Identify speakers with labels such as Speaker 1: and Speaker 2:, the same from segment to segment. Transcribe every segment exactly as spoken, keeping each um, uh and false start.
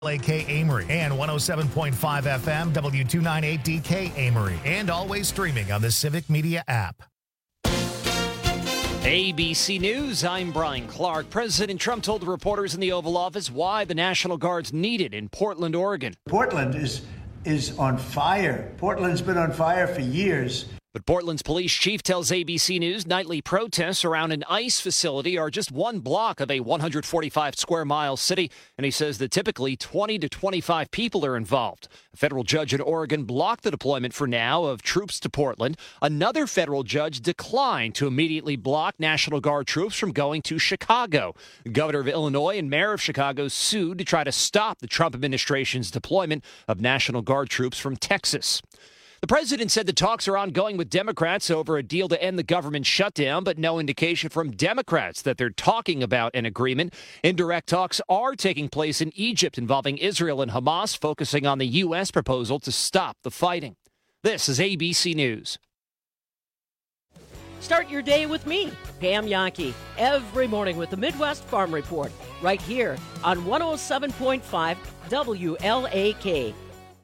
Speaker 1: L A K Amory and one oh seven point five F M W two ninety-eight D K Amory, and always streaming on the Civic Media app.
Speaker 2: A B C News, I'm Brian Clark. President Trump told reporters in the Oval Office why the National Guard's needed in Portland, Oregon.
Speaker 3: Portland is is on fire. Portland's been on fire for years.
Speaker 2: But Portland's police chief tells A B C News nightly protests around an ICE facility are just one block of a one hundred forty-five square mile city, and he says that typically twenty to twenty-five people are involved. A federal judge in Oregon blocked the deployment for now of troops to Portland. Another federal judge declined to immediately block National Guard troops from going to Chicago. The governor of Illinois and mayor of Chicago sued to try to stop the Trump administration's deployment of National Guard troops from Texas. The president said the talks are ongoing with Democrats over a deal to end the government shutdown, but no indication from Democrats that they're talking about an agreement. Indirect talks are taking place in Egypt involving Israel and Hamas, focusing on the U S proposal to stop the fighting. This is A B C News.
Speaker 4: Start your day with me, Pam Yankee, every morning with the Midwest Farm Report, right here on one oh seven point five W L A K.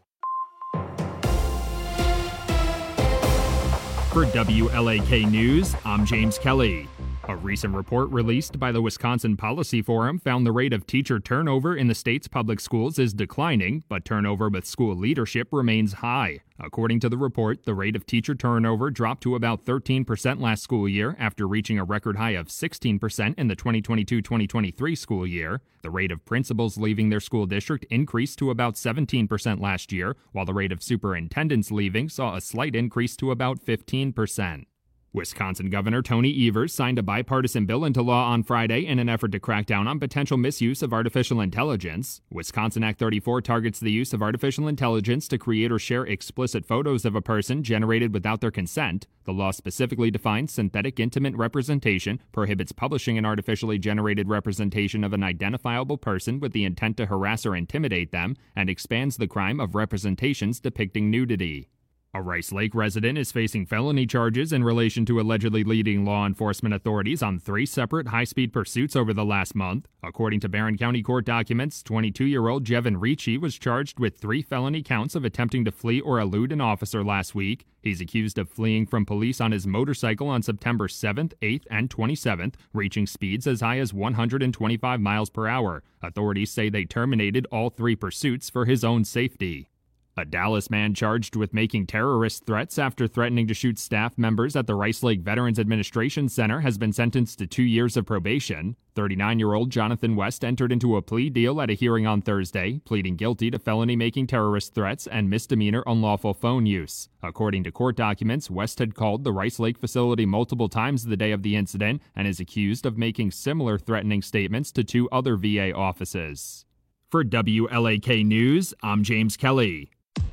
Speaker 5: For W L A K News, I'm James Kelly. A recent report released by the Wisconsin Policy Forum found the rate of teacher turnover in the state's public schools is declining, but turnover with school leadership remains high. According to the report, the rate of teacher turnover dropped to about thirteen percent last school year after reaching a record high of sixteen percent in the twenty twenty-two twenty twenty-three school year. The rate of principals leaving their school district increased to about seventeen percent last year, while the rate of superintendents leaving saw a slight increase to about fifteen percent. Wisconsin Governor Tony Evers signed a bipartisan bill into law on Friday in an effort to crack down on potential misuse of artificial intelligence. Wisconsin Act thirty-four targets the use of artificial intelligence to create or share explicit photos of a person generated without their consent. The law specifically defines synthetic intimate representation, prohibits publishing an artificially generated representation of an identifiable person with the intent to harass or intimidate them, and expands the crime of representations depicting nudity. A Rice Lake resident is facing felony charges in relation to allegedly leading law enforcement authorities on three separate high-speed pursuits over the last month. According to Barron County court documents, twenty-two-year-old Jevin Ricci was charged with three felony counts of attempting to flee or elude an officer last week. He's accused of fleeing from police on his motorcycle on September seventh, eighth, and twenty-seventh, reaching speeds as high as one hundred twenty-five miles per hour. Authorities say they terminated all three pursuits for his own safety. A Dallas man charged with making terrorist threats after threatening to shoot staff members at the Rice Lake Veterans Administration Center has been sentenced to two years of probation. thirty-nine-year-old Jonathan West entered into a plea deal at a hearing on Thursday, pleading guilty to felony making terrorist threats and misdemeanor unlawful phone use. According to court documents, West had called the Rice Lake facility multiple times the day of the incident and is accused of making similar threatening statements to two other V A offices. For W L A K News, I'm James Kelly.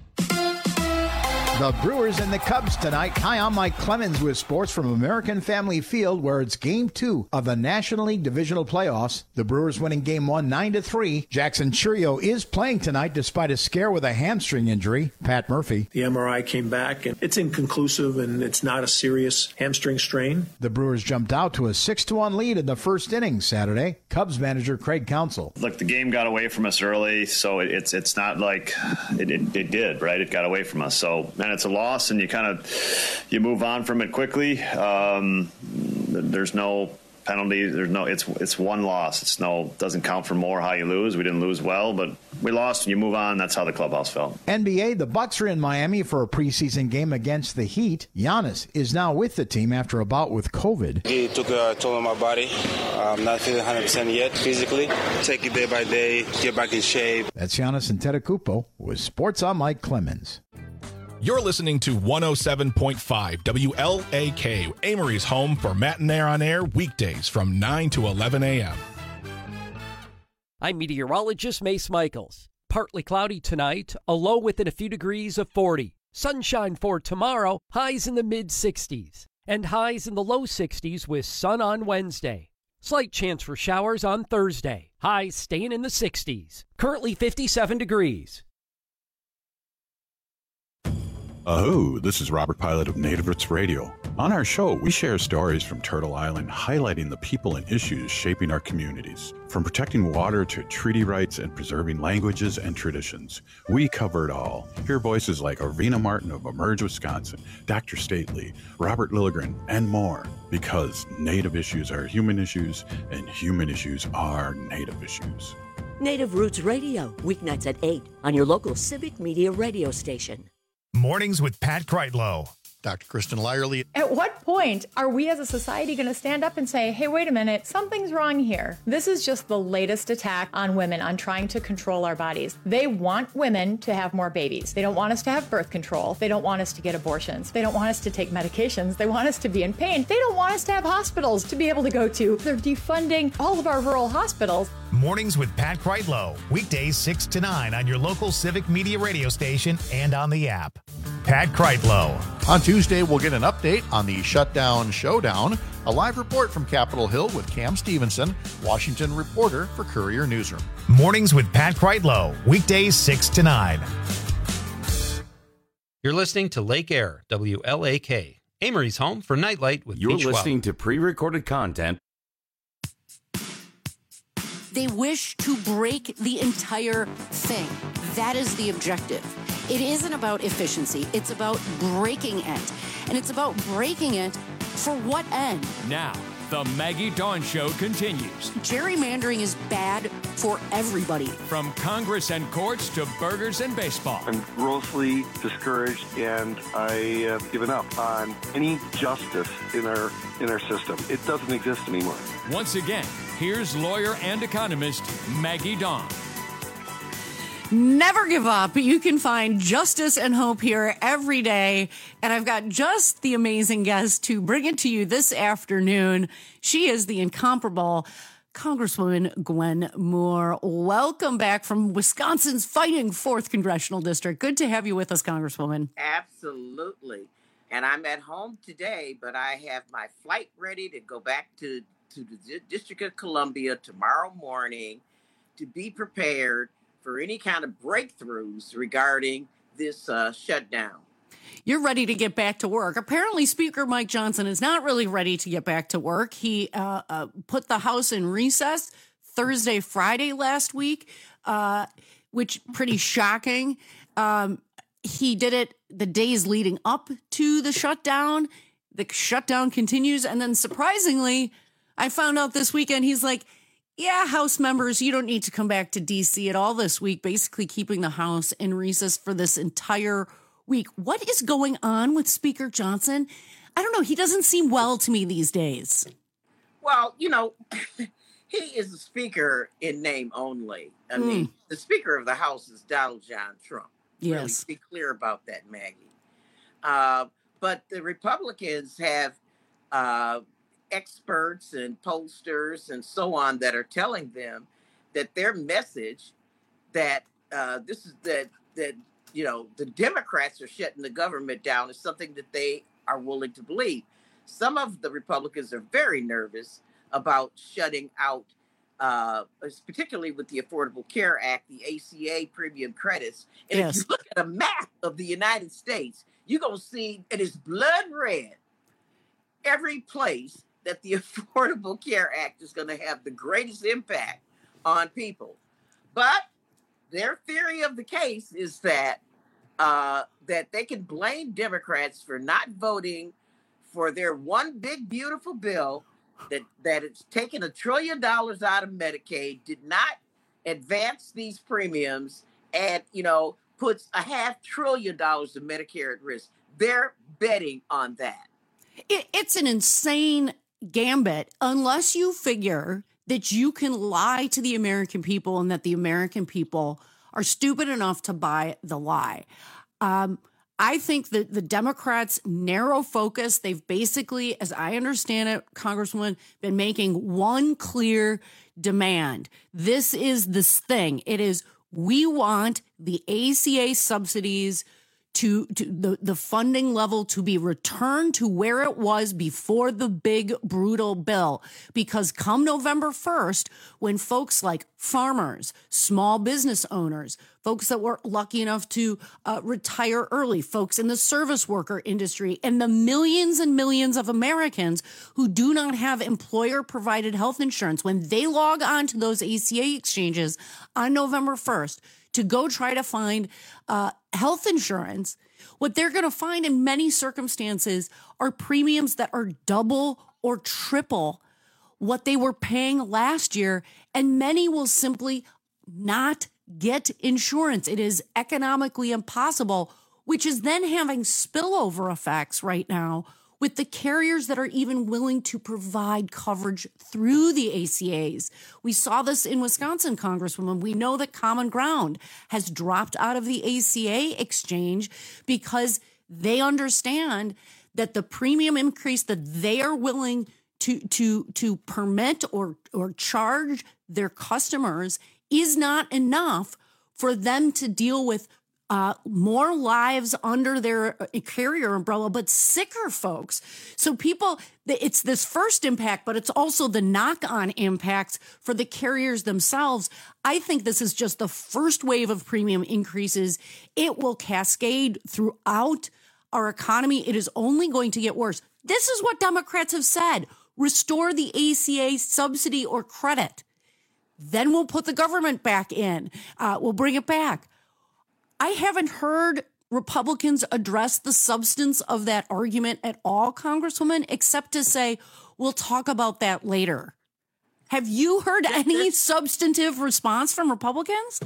Speaker 6: The Brewers and the Cubs tonight. Hi, I'm Mike Clemens with sports from American Family Field, where it's game two of the National League Divisional Playoffs. The Brewers winning game one, nine to three. Jackson Chourio is playing tonight despite a scare with a hamstring injury. Pat Murphy.
Speaker 7: The M R I came back, and it's inconclusive, and it's not a serious hamstring strain.
Speaker 6: The Brewers jumped out to a six to one lead in the first inning Saturday. Cubs manager Craig Counsell.
Speaker 8: Look, the game got away from us early, so it's it's not like it, it, it did, right? It got away from us. So, man, it's a loss, and you kind of you move on from it quickly. Um, there's no penalty. There's no. It's it's one loss. It's no doesn't count for more how you lose. We didn't lose well, but we lost, and you move on. That's how the clubhouse felt.
Speaker 6: N B A, the Bucks are in Miami for a preseason game against the Heat. Giannis is now with the team after a bout with COVID.
Speaker 9: He took a toll on my body. I'm not feeling one hundred percent yet physically. Take it day by day, get back in shape.
Speaker 6: That's Giannis Antetokounmpo with Sports. I'm Mike Clemens.
Speaker 10: You're listening to one oh seven point five W L A K, Amory's home for Matinee on Air weekdays from nine to eleven a.m.
Speaker 4: I'm meteorologist Mace Michaels. Partly cloudy tonight, a low within a few degrees of forty. Sunshine for tomorrow, highs in the mid-sixties. And highs in the low sixties with sun on Wednesday. Slight chance for showers on Thursday. Highs staying in the sixties. Currently fifty-seven degrees.
Speaker 11: Oh, this is Robert Pilot of Native Roots Radio. On our show, we share stories from Turtle Island highlighting the people and issues shaping our communities. From protecting water to treaty rights and preserving languages and traditions, we cover it all. Hear voices like Arvina Martin of Emerge Wisconsin, Doctor Stately, Robert Lilligren, and more. Because Native issues are human issues, and human issues are Native issues.
Speaker 12: Native Roots Radio, weeknights at eight on your local Civic Media radio station.
Speaker 1: Mornings with Pat Kreitlow.
Speaker 13: Doctor Kristen Lyerly.
Speaker 14: At what point are we as a society going to stand up and say, hey, wait a minute, something's wrong here? This is just the latest attack on women, on trying to control our bodies. They want women to have more babies. They don't want us to have birth control. They don't want us to get abortions. They don't want us to take medications. They want us to be in pain. They don't want us to have hospitals to be able to go to. They're defunding all of our rural hospitals.
Speaker 1: Mornings with Pat Kreitlow, weekdays six to nine on your local Civic Media radio station and on the app. Pat Kreitlow.
Speaker 13: On Tuesday, we'll get an update on the shutdown showdown, a live report from Capitol Hill with Cam Stevenson, Washington reporter for Courier Newsroom.
Speaker 1: Mornings with Pat Kreitlow, weekdays six to nine.
Speaker 15: You're listening to Lake Air, W L A K, Amory's home for Nightlight with
Speaker 16: You're
Speaker 15: Pete
Speaker 16: listening
Speaker 15: Schwab.
Speaker 16: to pre-recorded content.
Speaker 17: They wish to break the entire thing. That is the objective. It isn't about efficiency. It's about breaking it. And it's about breaking it for what end?
Speaker 18: Now, the Maggie Dawn Show continues.
Speaker 17: Gerrymandering is bad for everybody.
Speaker 18: From Congress and courts to burgers and baseball.
Speaker 19: I'm grossly discouraged, and I have given up on any justice in our in our system. It doesn't exist anymore.
Speaker 18: Once again, here's lawyer and economist Maggie Dawn.
Speaker 17: Never give up. You can find justice and hope here every day. And I've got just the amazing guest to bring it to you this afternoon. She is the incomparable Congresswoman Gwen Moore. Welcome back from Wisconsin's fighting fourth Congressional District. Good to have you with us, Congresswoman.
Speaker 20: Absolutely. And I'm at home today, but I have my flight ready to go back to, to the District of Columbia tomorrow morning to be prepared for any kind of breakthroughs regarding this uh, shutdown.
Speaker 17: You're ready to get back to work. Apparently, Speaker Mike Johnson is not really ready to get back to work. He uh, uh, put the House in recess Thursday, Friday last week, uh, which pretty shocking. Um, he did it the days leading up to the shutdown. The shutdown continues. And then surprisingly, I found out this weekend, he's like, yeah, House members, you don't need to come back to D C at all this week, basically keeping the House in recess for this entire week. What is going on with Speaker Johnson? I don't know. He doesn't seem well to me these days.
Speaker 20: Well, you know, he is the speaker in name only. I mm. mean, the Speaker of the House is Donald John Trump.
Speaker 17: Yes.
Speaker 20: Really be clear about that, Maggie. Uh, but the Republicans have uh, experts and pollsters and so on that are telling them that their message that uh, this is that that you know the Democrats are shutting the government down is something that they are willing to believe. Some of the Republicans are very nervous about shutting out, uh, particularly with the Affordable Care Act, the A C A premium credits. And yes. if you look at a map of the United States, you're gonna see it is blood red every place that the Affordable Care Act is going to have the greatest impact on people. But their theory of the case is that uh, that they can blame Democrats for not voting for their one big, beautiful bill that, that it's taken a trillion dollars out of Medicaid, did not advance these premiums, and, you know, puts a half trillion dollars of Medicare at risk. They're betting on that.
Speaker 17: It, it's an insane gambit unless you figure that you can lie to the American people and that the American people are stupid enough to buy the lie. Um, I think that the Democrats' narrow focus, they've basically, as I understand it, Congresswoman, been making one clear demand. This is this thing. It is, we want the A C A subsidies to, to the, the funding level to be returned to where it was before the big, brutal bill. Because come November first, when folks like farmers, small business owners, folks that were lucky enough to uh, retire early, folks in the service worker industry, and the millions and millions of Americans who do not have employer-provided health insurance, when they log on to those A C A exchanges on November first, to go try to find uh, health insurance, what they're going to find in many circumstances are premiums that are double or triple what they were paying last year. And many will simply not get insurance. It is economically impossible, which is then having spillover effects right now with the carriers that are even willing to provide coverage through the A C As. We saw this in Wisconsin, Congresswoman. We know that Common Ground has dropped out of the A C A exchange because they understand that the premium increase that they are willing to to to permit or or charge their customers is not enough for them to deal with Uh, more lives under their carrier umbrella, but sicker folks. So people, it's this first impact, but it's also the knock-on impacts for the carriers themselves. I think this is just the first wave of premium increases. It will cascade throughout our economy. It is only going to get worse. This is what Democrats have said. Restore the A C A subsidy or credit. Then we'll put the government back in. Uh, we'll bring it back. I haven't heard Republicans address the substance of that argument at all, Congresswoman, except to say, we'll talk about that later. Have you heard any substantive response from Republicans?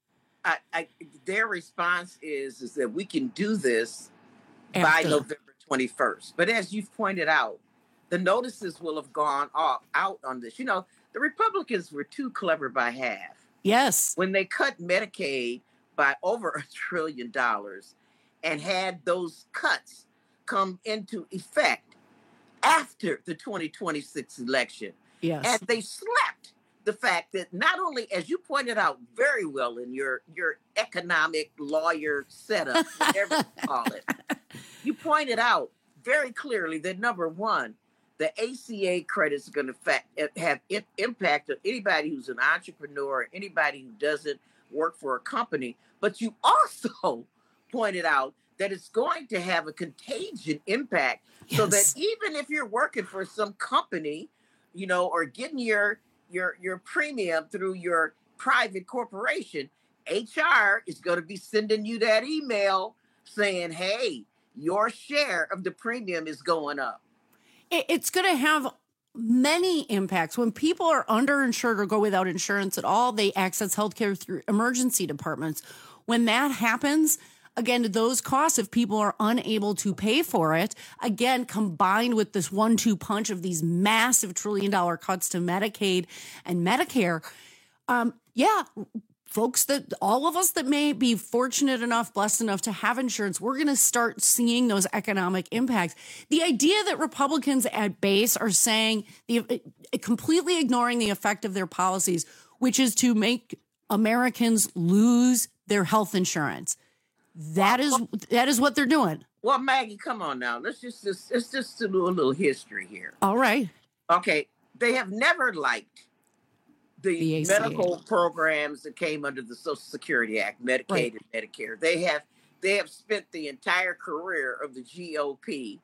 Speaker 20: I, I, their response is, is that we can do this
Speaker 17: After.
Speaker 20: by November twenty-first. But as you've pointed out, the notices will have gone off, out on this. You know, the Republicans were too clever by half.
Speaker 17: Yes.
Speaker 20: When they cut Medicaid by over a trillion dollars and had those cuts come into effect after the twenty twenty-six election.
Speaker 17: Yes.
Speaker 20: And they slept the fact that not only, as you pointed out very well in your, your economic lawyer setup, whatever you call it, you pointed out very clearly that number one, the A C A credits are going to fa- have impact on anybody who's an entrepreneur, anybody who doesn't work for a company. But you also pointed out that it's going to have a contagion impact. Yes. So that even if you're working for some company, you know, or getting your your your premium through your private corporation, H R is going to be sending you that email saying, hey, your share of the premium is going up.
Speaker 17: It's going to have many impacts. When people are underinsured or go without insurance at all, they access healthcare through emergency departments. When that happens, again, those costs, if people are unable to pay for it, again, combined with this one two punch of these massive trillion dollar cuts to Medicaid and Medicare, um, yeah, folks that all of us that may be fortunate enough, blessed enough to have insurance, we're going to start seeing those economic impacts. The idea that Republicans at base are saying, the completely ignoring the effect of their policies, which is to make Americans lose their health insurance. That is that is what they're doing.
Speaker 20: Well, Maggie, come on now. Let's just, just let's just do a little history here.
Speaker 17: All right.
Speaker 20: Okay. They have never liked the,
Speaker 17: the
Speaker 20: medical programs that came under the Social Security Act, Medicaid right. and Medicare. They have they have spent the entire career of the G O P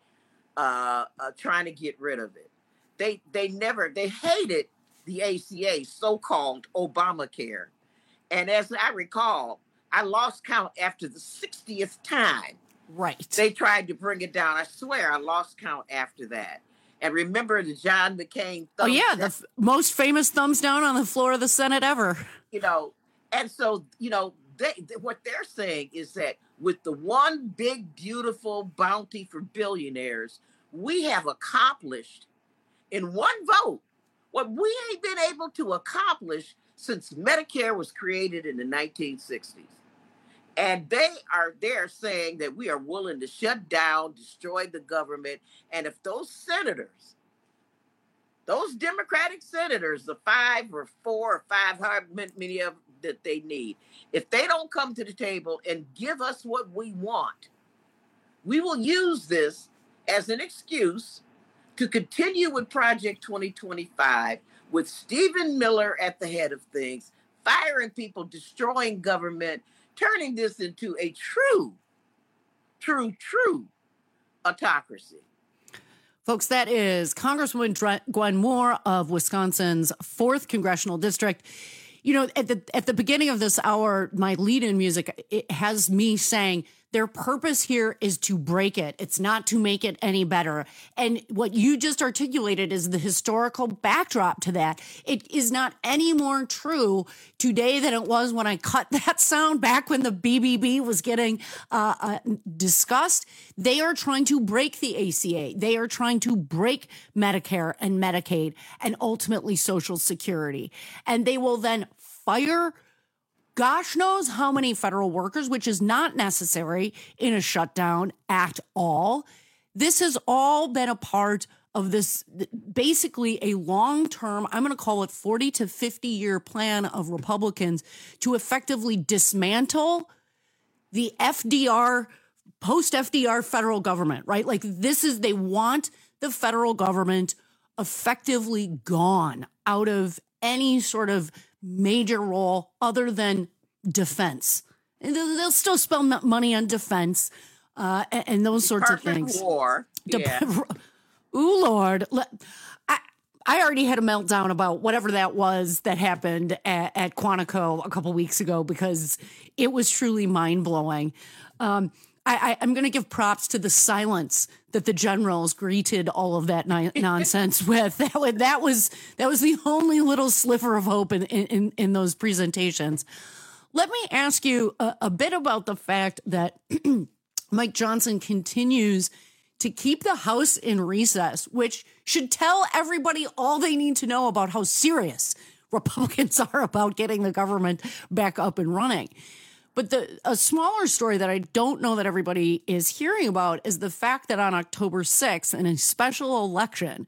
Speaker 20: uh, uh, trying to get rid of it. They they never they hated the A C A, so-called Obamacare. And as I recall, I lost count after the sixtieth time.
Speaker 17: Right.
Speaker 20: They tried to bring it down. I swear I lost count after that. And remember the John McCain thumbs
Speaker 17: Oh, yeah,
Speaker 20: down?
Speaker 17: the f- most famous thumbs down on the floor of the Senate ever.
Speaker 20: You know, and so, you know, they, they, what they're saying is that with the one big, beautiful bounty for billionaires, we have accomplished in one vote what we ain't been able to accomplish since Medicare was created in the nineteen sixties. And they are they're saying that we are willing to shut down, destroy the government. And if those senators, those Democratic senators, the five or four or five, however many of that they need, if they don't come to the table and give us what we want, We will use this as an excuse to continue with Project twenty twenty-five with Stephen Miller at the head of things, firing people, destroying government, turning this into a true, true, true autocracy.
Speaker 17: Folks, that is Congresswoman Gwen Moore of Wisconsin's fourth Congressional District. You know, at the at the beginning of this hour, my lead-in music, it has me saying their purpose here is to break it. It's not to make it any better. And what you just articulated is the historical backdrop to that. It is not any more true today than it was when I cut that sound back when the B B B was getting uh, uh, discussed. They are trying to break the A C A. They are trying to break Medicare and Medicaid and ultimately Social Security. And they will then fire gosh knows how many federal workers, which is not necessary in a shutdown at all. This has all been a part of this, basically a long-term, I'm going to call it forty to fifty year plan of Republicans to effectively dismantle the F D R, post-F D R federal government, right? Like this is, they want the federal government effectively gone out of any sort of major role other than defense. And they'll, they'll still spend money on defense uh, and, and those sorts
Speaker 20: Department
Speaker 17: of things.
Speaker 20: War. Yeah.
Speaker 17: Ooh, Lord. I, I already had a meltdown about whatever that was that happened at, at Quantico a couple weeks ago because it was truly mind-blowing. Um, I, I, I'm going to give props to the silence that the generals greeted all of that ni- nonsense with. That, was, that was that was the only little sliver of hope in, in, in those presentations. Let me ask you a, a bit about the fact that Mike Johnson continues to keep the House in recess, which should tell everybody all they need to know about how serious Republicans are about getting the government back up and running. But the a smaller story that I don't know that everybody is hearing about is the fact that on October sixth, in a special election,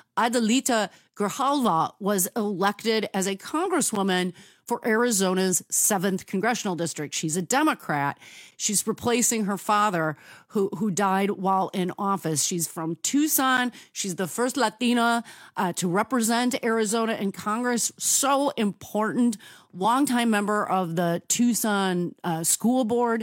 Speaker 17: Adelita Grijalva was elected as a congresswoman for Arizona's seventh congressional district. She's a Democrat. She's replacing her father, who who died while in office. She's from Tucson. She's the first Latina uh, to represent Arizona in Congress. So important. Longtime member of the Tucson uh, School Board.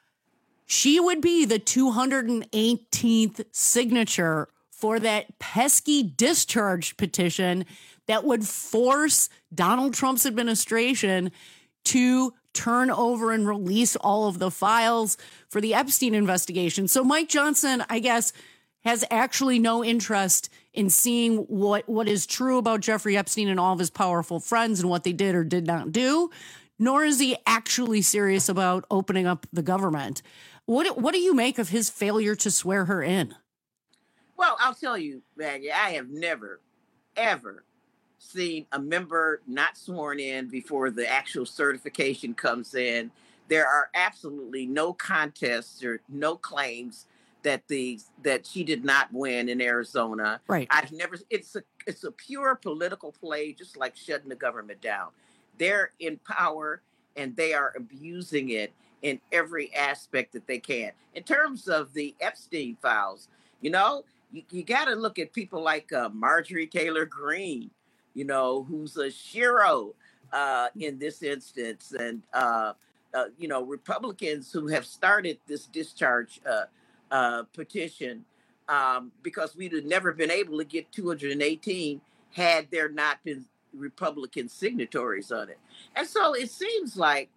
Speaker 17: She would be the two hundred eighteenth signature for that pesky discharge petition that would force Donald Trump's administration to turn over and release all of the files for the Epstein investigation. So Mike Johnson, I guess, has actually no interest in seeing what, what is true about Jeffrey Epstein and all of his powerful friends and what they did or did not do, nor is he actually serious about opening up the government. What, what do you make of his failure to swear her in?
Speaker 20: Well, I'll tell you, Maggie, I have never, ever seen a member not sworn in before the actual certification comes in. There are absolutely no contests or no claims that the that she did not win in Arizona.
Speaker 17: Right.
Speaker 20: I've never. It's a it's a pure political play, just like shutting the government down. They're in power and they are abusing it in every aspect that they can. In terms of the Epstein files, you know, you, you got to look at people like uh, Marjorie Taylor Greene, you know, who's a shero uh, in this instance, and uh, uh, you know, Republicans who have started this discharge uh, uh, petition um, because we'd have never been able to get two hundred eighteen had there not been Republican signatories on it. And so it seems like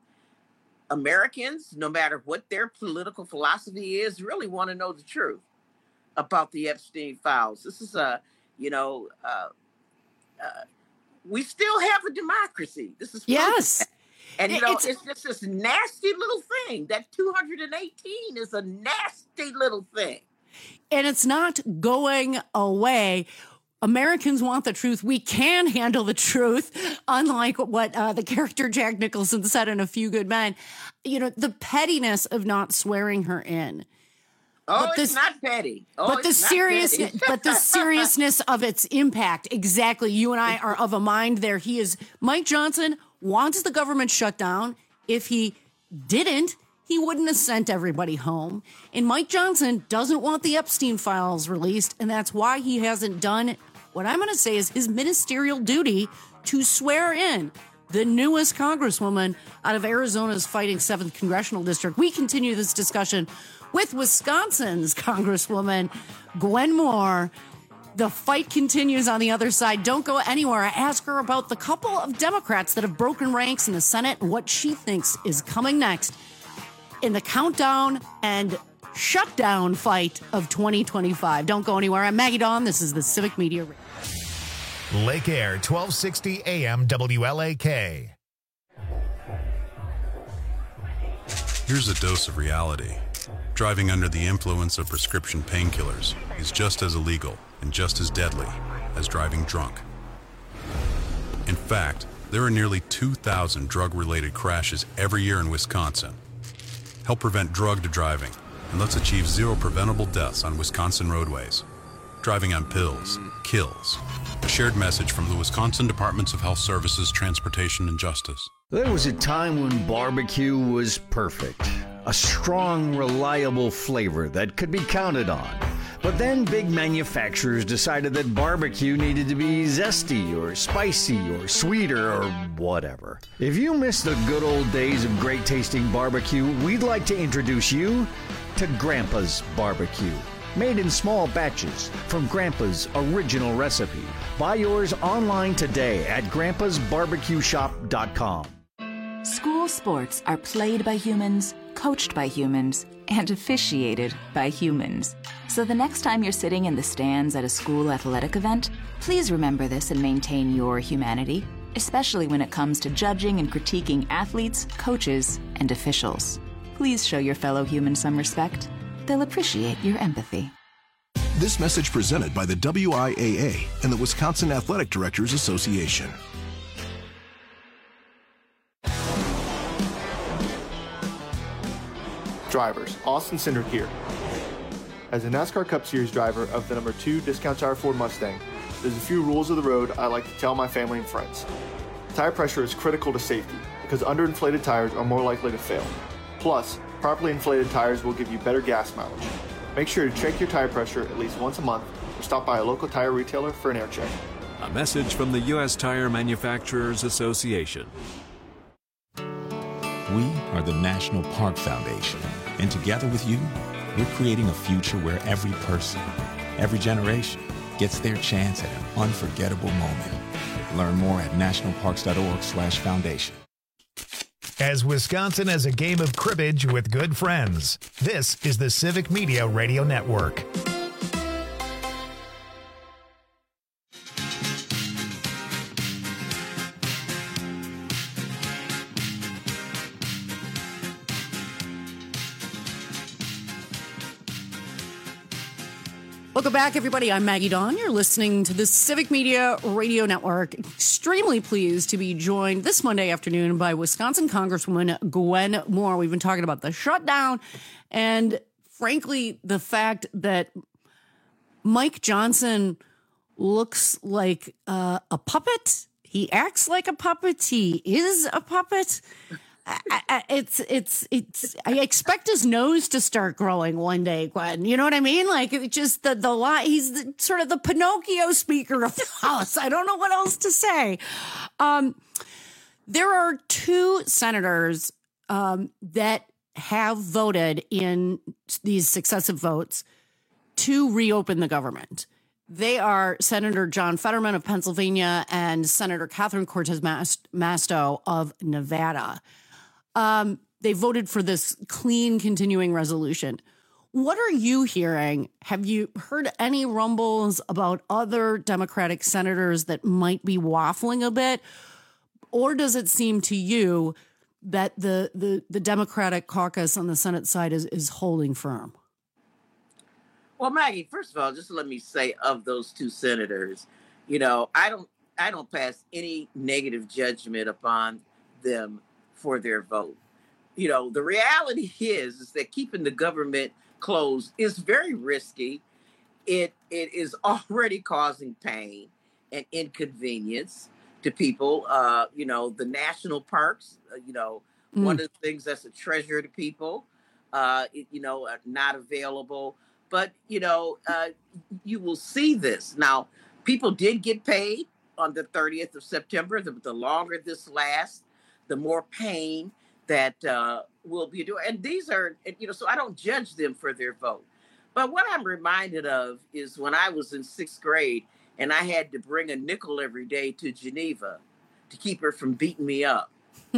Speaker 20: Americans, no matter what their political philosophy is, really want to know the truth about the Epstein files. This is a, you know, uh, uh, we still have a democracy. This is
Speaker 17: yes.
Speaker 20: And, you know,
Speaker 17: it's,
Speaker 20: it's just this nasty little thing. That two hundred eighteen is a nasty little thing.
Speaker 17: And it's not going away. Americans want the truth. We can handle the truth, unlike what uh, the character Jack Nicholson said in A Few Good Men. You know, the pettiness of not swearing her in.
Speaker 20: Oh,
Speaker 17: but
Speaker 20: it's
Speaker 17: this,
Speaker 20: not petty. Oh,
Speaker 17: but the
Speaker 20: it's not
Speaker 17: serious,
Speaker 20: petty.
Speaker 17: but the seriousness of its impact. Exactly. You and I are of a mind there. He is. Mike Johnson wants the government shut down. If he didn't, he wouldn't have sent everybody home. And Mike Johnson doesn't want the Epstein files released, and that's why he hasn't done what I'm going to say is his ministerial duty to swear in the newest congresswoman out of Arizona's fighting seventh Congressional District. We continue this discussion with Wisconsin's Congresswoman Gwen Moore. The fight continues on the other side. Don't go anywhere. I ask her about the couple of Democrats that have broken ranks in the Senate and what she thinks is coming next in the countdown and shutdown fight of twenty twenty-five. Don't go anywhere. I'm Maggie Dawn. This is the Civic Media Radio.
Speaker 1: Lake Air, twelve sixty A M W L A K.
Speaker 11: Here's a dose of reality. Driving under the influence of prescription painkillers is just as illegal and just as deadly as driving drunk. In fact, there are nearly two thousand drug-related crashes every year in Wisconsin. Help prevent drug driving, and let's achieve zero preventable deaths on Wisconsin roadways. Driving on pills kills. A shared message from the Wisconsin Departments of Health Services, Transportation, and Justice.
Speaker 16: There was a time when barbecue was perfect. A strong, reliable flavor that could be counted on. But then big manufacturers decided that barbecue needed to be zesty or spicy or sweeter or whatever. If you miss the good old days of great tasting barbecue, we'd like to introduce you to Grandpa's Barbecue. Made in small batches from Grandpa's original recipe. Buy yours online today at grandpas barbecue shop dot com.
Speaker 21: School sports are played by humans, coached by humans, and officiated by humans. So the next time you're sitting in the stands at a school athletic event, please remember this and maintain your humanity, especially when it comes to judging and critiquing athletes, coaches, and officials. Please show your fellow humans some respect. They'll appreciate your empathy.
Speaker 22: This message presented by the W I A A and the Wisconsin Athletic Directors Association.
Speaker 23: Drivers, Austin Cindric here. As a NASCAR Cup Series driver of the number two Discount Tire Ford Mustang, there's a few rules of the road I like to tell my family and friends. Tire pressure is critical to safety because underinflated tires are more likely to fail. Plus, properly inflated tires will give you better gas mileage. Make sure to check your tire pressure at least once a month or stop by a local tire retailer for an air check.
Speaker 18: A message from the U S Tire Manufacturers Association.
Speaker 24: We are the National Park Foundation, and together with you, we're creating a future where every person, every generation, gets their chance at an unforgettable moment. Learn more at national parks dot org slash foundation.
Speaker 1: As Wisconsin has a game of cribbage with good friends, this is the Civic Media Radio Network.
Speaker 17: Welcome back, everybody. I'm Maggie Dawn. You're listening to the Civic Media Radio Network. Extremely pleased to be joined this Monday afternoon by Wisconsin Congresswoman Gwen Moore. We've been talking about the shutdown and, frankly, the fact that Mike Johnson looks like uh, a puppet. He acts like a puppet. He is a puppet. I, I, it's it's it's. I expect his nose to start growing one day, Gwen. You know what I mean? Like it just the the lie. He's the, sort of the Pinocchio speaker of the House. I don't know what else to say. Um, there are two senators um, that have voted in these successive votes to reopen the government. They are Senator John Fetterman of Pennsylvania and Senator Catherine Cortez Masto of Nevada. Um, they voted for this clean continuing resolution. What are you hearing? Have you heard any rumbles about other Democratic senators that might be waffling a bit? Or does it seem to you that the the, the Democratic caucus on the Senate side is, is holding firm?
Speaker 20: Well, Maggie, first of all, just let me say of those two senators, you know, I don't I don't pass any negative judgment upon them for their vote. You know, the reality is, is that keeping the government closed is very risky. It it is already causing pain and inconvenience to people. Uh, you know, the national parks, uh, you know,
Speaker 17: Mm.
Speaker 20: One of the things that's a treasure to people, uh, it, you know, uh, not available. But, you know, uh, you will see this. Now, people did get paid on the thirtieth of September. The, the longer this lasts, the more pain that uh, will be doing. And these are, you know, so I don't judge them for their vote. But what I'm reminded of is when I was in sixth grade and I had to bring a nickel every day to Geneva to keep her from beating me up.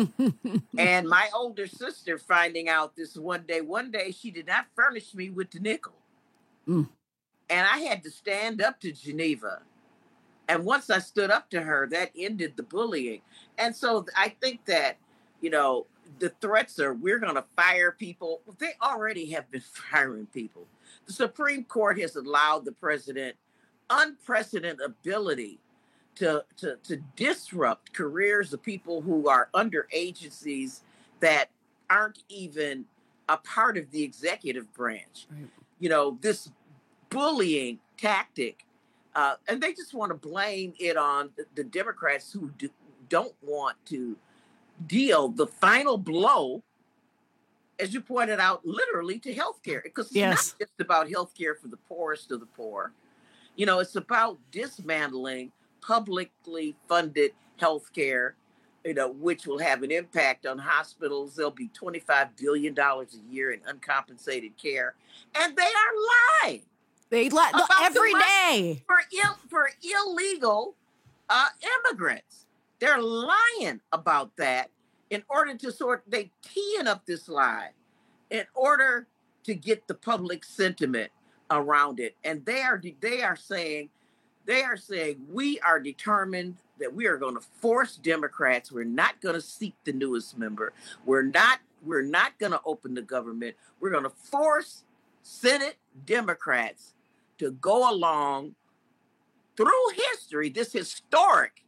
Speaker 20: And my older sister finding out this one day, one day she did not furnish me with the nickel.
Speaker 17: Mm.
Speaker 20: And I had to stand up to Geneva. And once I stood up to her, that ended the bullying. And so I think that, you know, the threats are we're going to fire people. They already have been firing people. The Supreme Court has allowed the president unprecedented ability to, to, to disrupt careers of people who are under agencies that aren't even a part of the executive branch.
Speaker 17: Right.
Speaker 20: You know, this bullying tactic, uh, and they just want to blame it on the, the Democrats who do, don't want to deal the final blow, as you pointed out, literally to healthcare, because it's
Speaker 17: Yes.
Speaker 20: not just about healthcare for the poorest of the poor. You know, it's about dismantling publicly funded healthcare, you know, which will have an impact on hospitals. There'll be twenty-five billion dollars a year in uncompensated care. And they are lying.
Speaker 17: They lie
Speaker 20: about
Speaker 17: every
Speaker 20: the money
Speaker 17: day.
Speaker 20: For, Ill, for illegal uh, immigrants. They're lying about that in order to sort, they teeing up this lie in order to get the public sentiment around it. And they are, they are saying, they are saying, we are determined that we are going to force Democrats. We're not going to seek the newest member. We're not, we're not going to open the government. We're going to force Senate Democrats to go along through history, this historic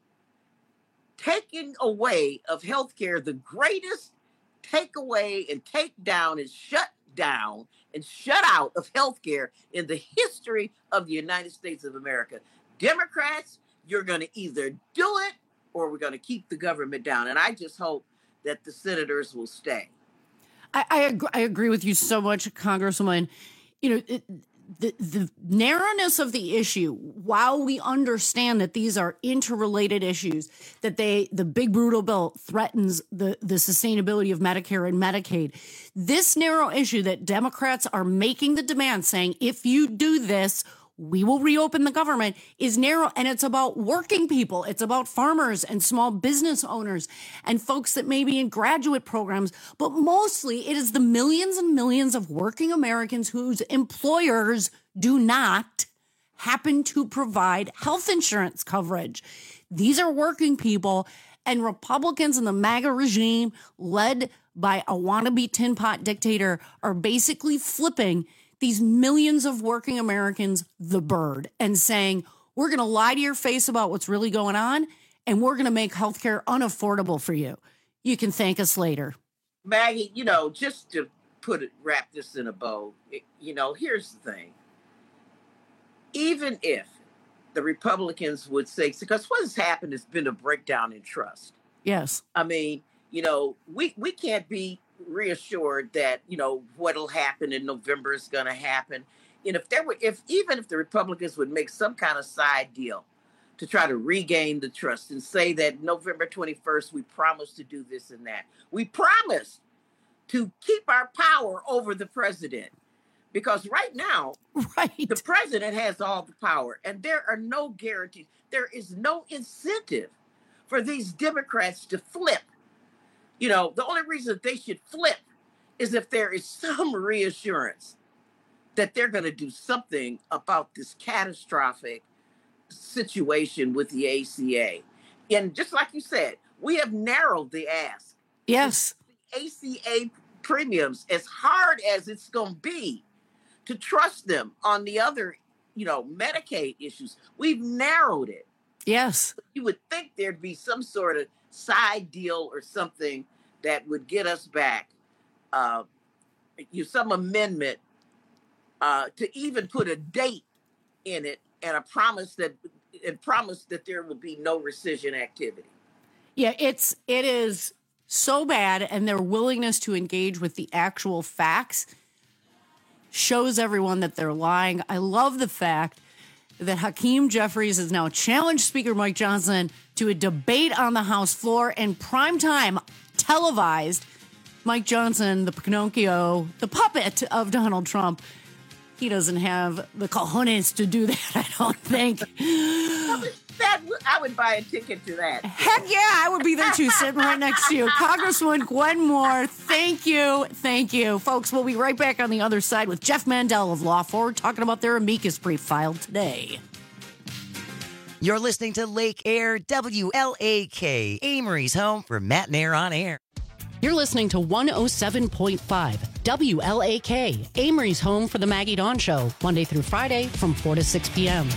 Speaker 20: taking away of healthcare, the greatest takeaway and take down and shut down and shut out of healthcare in the history of the United States of America. Democrats, you're going to either do it or we're going to keep the government down. And I just hope that the senators will stay.
Speaker 17: I, I, agree, I agree with you so much, Congresswoman. You know, it, the the narrowness of the issue, while we understand that these are interrelated issues, that they the big brutal bill threatens the, the sustainability of Medicare and Medicaid, this narrow issue that Democrats are making the demand saying, if you do this, we will reopen the government, is narrow. And it's about working people. It's about farmers and small business owners and folks that may be in graduate programs. But mostly it is the millions and millions of working Americans whose employers do not happen to provide health insurance coverage. These are working people, and Republicans in the MAGA regime, led by a wannabe tin pot dictator, are basically flipping these millions of working Americans the bird and saying, we're going to lie to your face about what's really going on, and we're going to make healthcare unaffordable for you. You can thank us later.
Speaker 20: Maggie, you know, just to put it, wrap this in a bow, it, you know, here's the thing. Even if the Republicans would say, because what has happened has been a breakdown in trust.
Speaker 17: Yes.
Speaker 20: I mean, you know, we, we can't be reassured that, you know, what'll happen in November is going to happen. And if there were, if even if the Republicans would make some kind of side deal to try to regain the trust and say that November twenty-first, we promised to do this and that. We promised to keep our power over the president, because right now,
Speaker 17: right,
Speaker 20: the president has all the power and there are no guarantees. There is no incentive for these Democrats to flip. You know, the only reason that they should flip is if there is some reassurance that they're going to do something about this catastrophic situation with the A C A. And just like you said, we have narrowed the ask.
Speaker 17: Yes.
Speaker 20: The A C A premiums, as hard as it's going to be to trust them on the other, you know, Medicaid issues, we've narrowed it.
Speaker 17: Yes.
Speaker 20: You would think there'd be some sort of side deal or something that would get us back, uh, you some amendment uh, to even put a date in it and a promise that and promise that there will be no rescission activity.
Speaker 17: Yeah, it's it is so bad, and their willingness to engage with the actual facts shows everyone that they're lying. I love the fact that Hakeem Jeffries has now challenged Speaker Mike Johnson to a debate on the House floor in primetime, televised. Mike Johnson, the Pinocchio, the puppet of Donald Trump, he doesn't have the cojones to do that, I don't think.
Speaker 20: That I would buy a ticket to that.
Speaker 17: Heck yeah, I would be there too, sitting right next to you. Congresswoman Gwen Moore, thank you, thank you. Folks, we'll be right back on the other side with Jeff Mandel of Law Forward talking about their amicus brief filed today.
Speaker 2: You're listening to Lake Air, W L A K, Amory's home for Matt and Air on Air.
Speaker 17: You're listening to one oh seven point five W L A K, Amory's home for the Maggie Dawn Show, Monday through Friday from four to six p.m.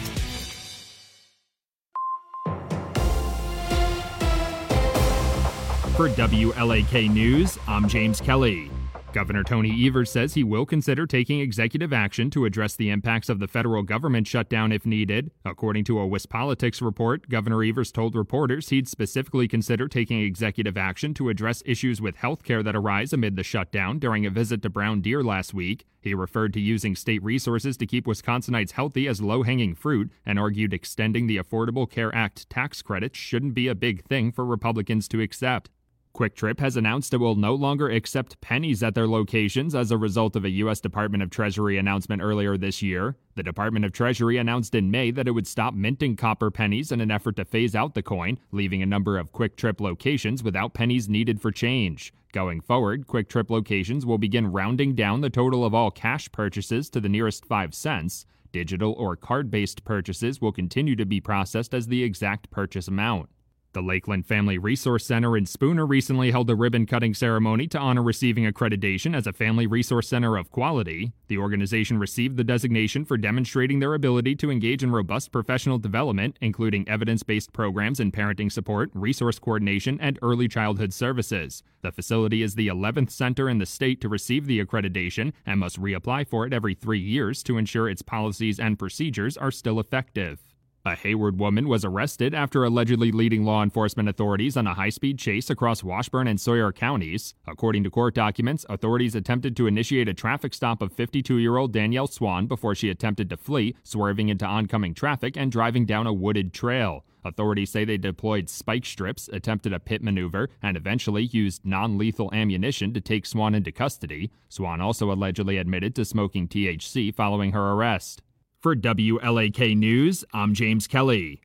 Speaker 3: For W L A K News, I'm James Kelly. Governor Tony Evers says he will consider taking executive action to address the impacts of the federal government shutdown if needed. According to a WisPolitics report, Governor Evers told reporters he'd specifically consider taking executive action to address issues with health care that arise amid the shutdown during a visit to Brown Deer last week. He referred to using state resources to keep Wisconsinites healthy as low-hanging fruit and argued extending the Affordable Care Act tax credits shouldn't be a big thing for Republicans to accept. Quick Trip has announced it will no longer accept pennies at their locations as a result of a U S Department of Treasury announcement earlier this year. The Department of Treasury announced in May that it would stop minting copper pennies in an effort to phase out the coin, leaving a number of Quick Trip locations without pennies needed for change. Going forward, Quick Trip locations will begin rounding down the total of all cash purchases to the nearest five cents. Digital or card-based purchases will continue to be processed as the exact purchase amount. The Lakeland Family Resource Center in Spooner recently held a ribbon-cutting ceremony to honor receiving accreditation as a Family Resource Center of Quality. The organization received the designation for demonstrating their ability to engage in robust professional development, including evidence-based programs in parenting support, resource coordination, and early childhood services. The facility is the eleventh center in the state to receive the accreditation and must reapply for it every three years to ensure its policies and procedures are still effective. A Hayward woman was arrested after allegedly leading law enforcement authorities on a high-speed chase across Washburn and Sawyer counties. According to court documents, authorities attempted to initiate a traffic stop of fifty-two-year-old Danielle Swan before she attempted to flee, swerving into oncoming traffic and driving down a wooded trail. Authorities say they deployed spike strips, attempted a pit maneuver, and eventually used non-lethal ammunition to take Swan into custody. Swan also allegedly admitted to smoking T H C following her arrest. For W L A K News, I'm James Kelly.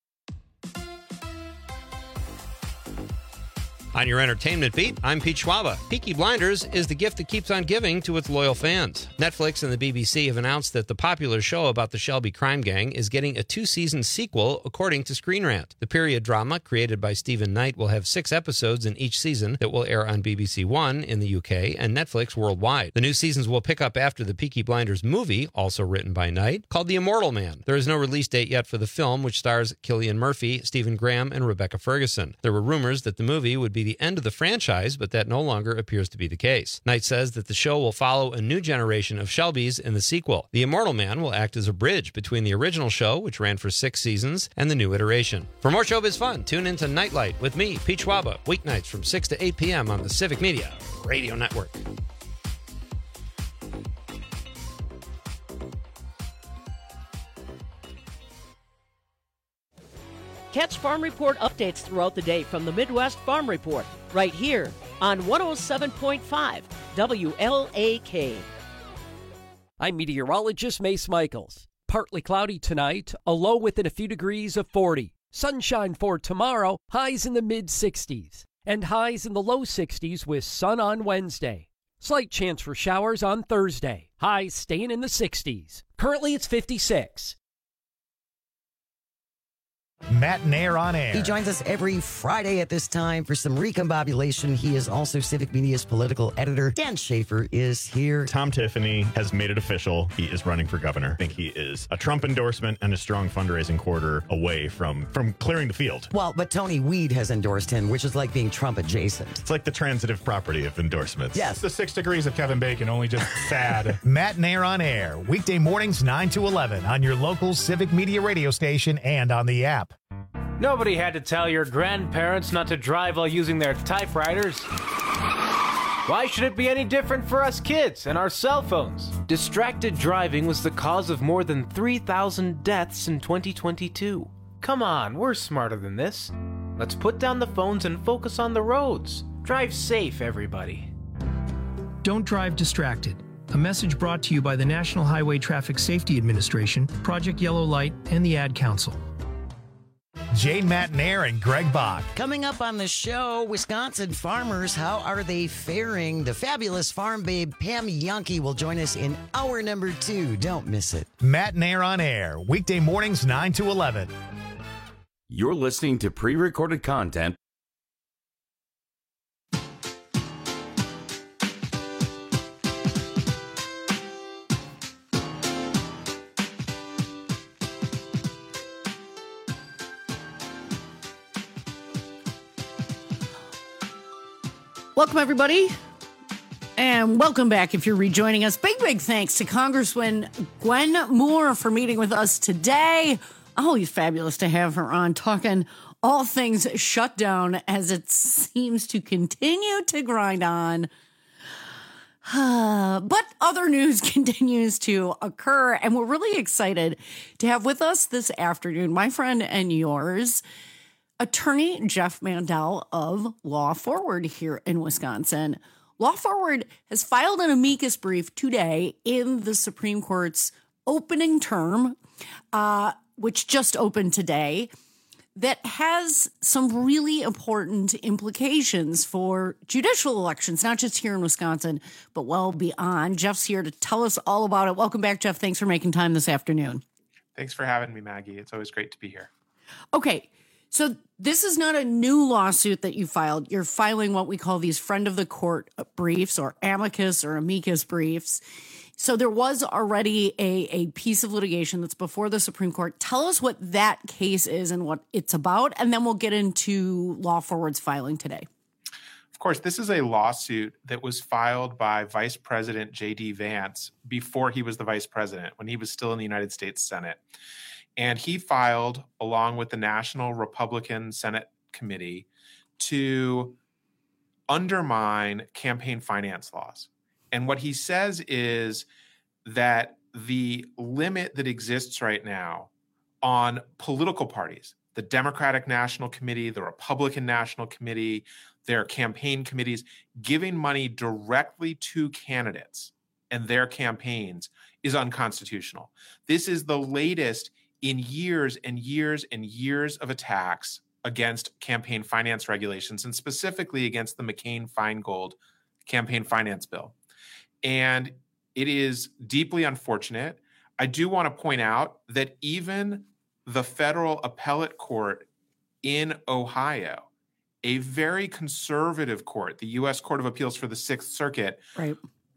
Speaker 15: On your entertainment beat, I'm Pete Schwaba. Peaky Blinders is the gift that keeps on giving to its loyal fans. Netflix and the B B C have announced that the popular show about the Shelby crime gang is getting a two-season sequel, according to Screen Rant. The period drama, created by Stephen Knight, will have six episodes in each season that will air on B B C One in the U K and Netflix worldwide. The new seasons will pick up after the Peaky Blinders movie, also written by Knight, called The Immortal Man. There is no release date yet for the film, which stars Cillian Murphy, Stephen Graham, and Rebecca Ferguson. There were rumors that the movie would be the end of the franchise, but that no longer appears to be the case. Knight says that the show will follow a new generation of Shelbys in the sequel. The Immortal Man will act as a bridge between the original show, which ran for six seasons, and the new iteration. For more showbiz fun, tune into Nightlight with me, Pete Schwaba, weeknights from six to eight p.m. on the Civic Media Radio Network.
Speaker 12: Catch Farm Report updates throughout the day from the Midwest Farm Report, right here on one oh seven point five W L A K.
Speaker 4: I'm meteorologist Mace Michaels. Partly cloudy tonight, a low within a few degrees of forty. Sunshine for tomorrow, highs in the mid sixties. And highs in the low sixties with sun on Wednesday. Slight chance for showers on Thursday. Highs staying in the sixties. Currently it's fifty-six.
Speaker 1: Matt and Air on Air.
Speaker 2: He joins us every Friday at this time for some recombobulation. He is also Civic Media's political editor. Dan Schaefer is here.
Speaker 5: Tom Tiffany has made it official. He is running for governor. I think he is a Trump endorsement and a strong fundraising quarter away from, from clearing the field.
Speaker 2: Well, but Tony Weed has endorsed him, which is like being Trump adjacent.
Speaker 5: It's like the transitive property of endorsements.
Speaker 2: Yes.
Speaker 10: The six degrees of Kevin Bacon, only just sad.
Speaker 1: Matt and Air on Air, weekday mornings nine to eleven on your local Civic Media radio station and on the app.
Speaker 6: Nobody had to tell your grandparents not to drive while using their typewriters. Why should it be any different for us kids and our cell phones? Distracted driving was the cause of more than three thousand deaths in twenty twenty-two. Come on, we're smarter than this. Let's put down the phones and focus on the roads. Drive safe, everybody.
Speaker 7: Don't drive distracted. A message brought to you by the National Highway Traffic Safety Administration, Project Yellow Light, and the Ad Council.
Speaker 1: Jane Matenaer and Greg Bach.
Speaker 2: Coming up on the show, Wisconsin farmers, how are they faring? The fabulous farm babe Pam Jahnke will join us in hour number two. Don't miss it.
Speaker 1: Matenaer on Air, weekday mornings nine to eleven.
Speaker 8: You're listening to pre-recorded content.
Speaker 17: Welcome, everybody, and welcome back if you're rejoining us. Big, big thanks to Congresswoman Gwen Moore for meeting with us today. Always fabulous to have her on, talking all things shutdown as it seems to continue to grind on. But other news continues to occur, and we're really excited to have with us this afternoon, my friend and yours, Attorney Jeff Mandel of Law Forward here in Wisconsin. Law Forward has filed an amicus brief today in the Supreme Court's opening term, uh, which just opened today, that has some really important implications for judicial elections, not just here in Wisconsin, but well beyond. Jeff's here to tell us all about it. Welcome back, Jeff. Thanks for making time this afternoon.
Speaker 9: Thanks for having me, Maggie. It's always great to be here.
Speaker 17: Okay. So this is not a new lawsuit that you filed. You're filing what we call these friend of the court briefs or amicus or amicus briefs. So there was already a, a piece of litigation that's before the Supreme Court. Tell us what that case is and what it's about, and then we'll get into Law Forward's filing today.
Speaker 9: Of course, this is a lawsuit that was filed by Vice President J D Vance before he was the vice president, when he was still in the United States Senate. And he filed, along with the National Republican Senate Committee, to undermine campaign finance laws. And what he says is that the limit that exists right now on political parties, the Democratic National Committee, the Republican National Committee, their campaign committees, giving money directly to candidates and their campaigns is unconstitutional. This is the latest in years and years and years of attacks against campaign finance regulations, and specifically against the McCain-Feingold campaign finance bill. And it is deeply unfortunate. I do want to point out that even the federal appellate court in Ohio, a very conservative court, the U S Court of Appeals for the Sixth Circuit,
Speaker 17: right,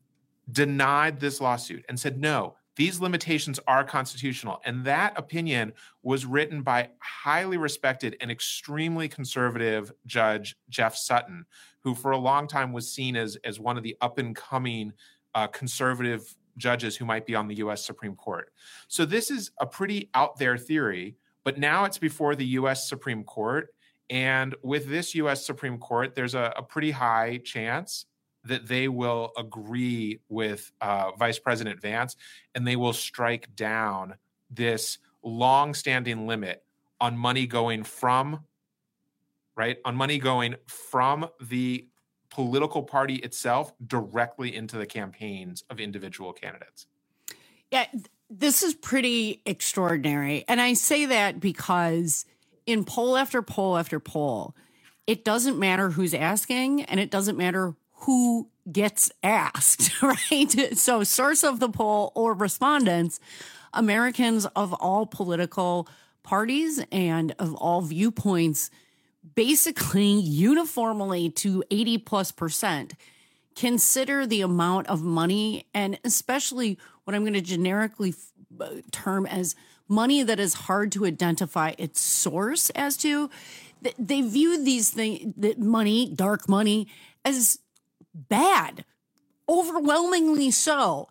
Speaker 9: denied this lawsuit and said, no, these limitations are constitutional. And that opinion was written by highly respected and extremely conservative Judge Jeff Sutton, who for a long time was seen as, as one of the up-and-coming uh, conservative judges who might be on the U S Supreme Court. So this is a pretty out there theory, but now it's before the U S Supreme Court. And with this U S Supreme Court, there's a, a pretty high chance that they will agree with uh, Vice President Vance, and they will strike down this long-standing limit on money going from, right, on money going from the political party itself directly into the campaigns of individual candidates.
Speaker 17: Yeah, this is pretty extraordinary. And I say that because in poll after poll after poll, it doesn't matter who's asking, and it doesn't matter who gets asked, right? So source of the poll or respondents, Americans of all political parties and of all viewpoints, basically uniformly to eighty plus percent, consider the amount of money, and especially what I'm going to generically term as money that is hard to identify its source as to. They view these things, that money, dark money, as bad, overwhelmingly so.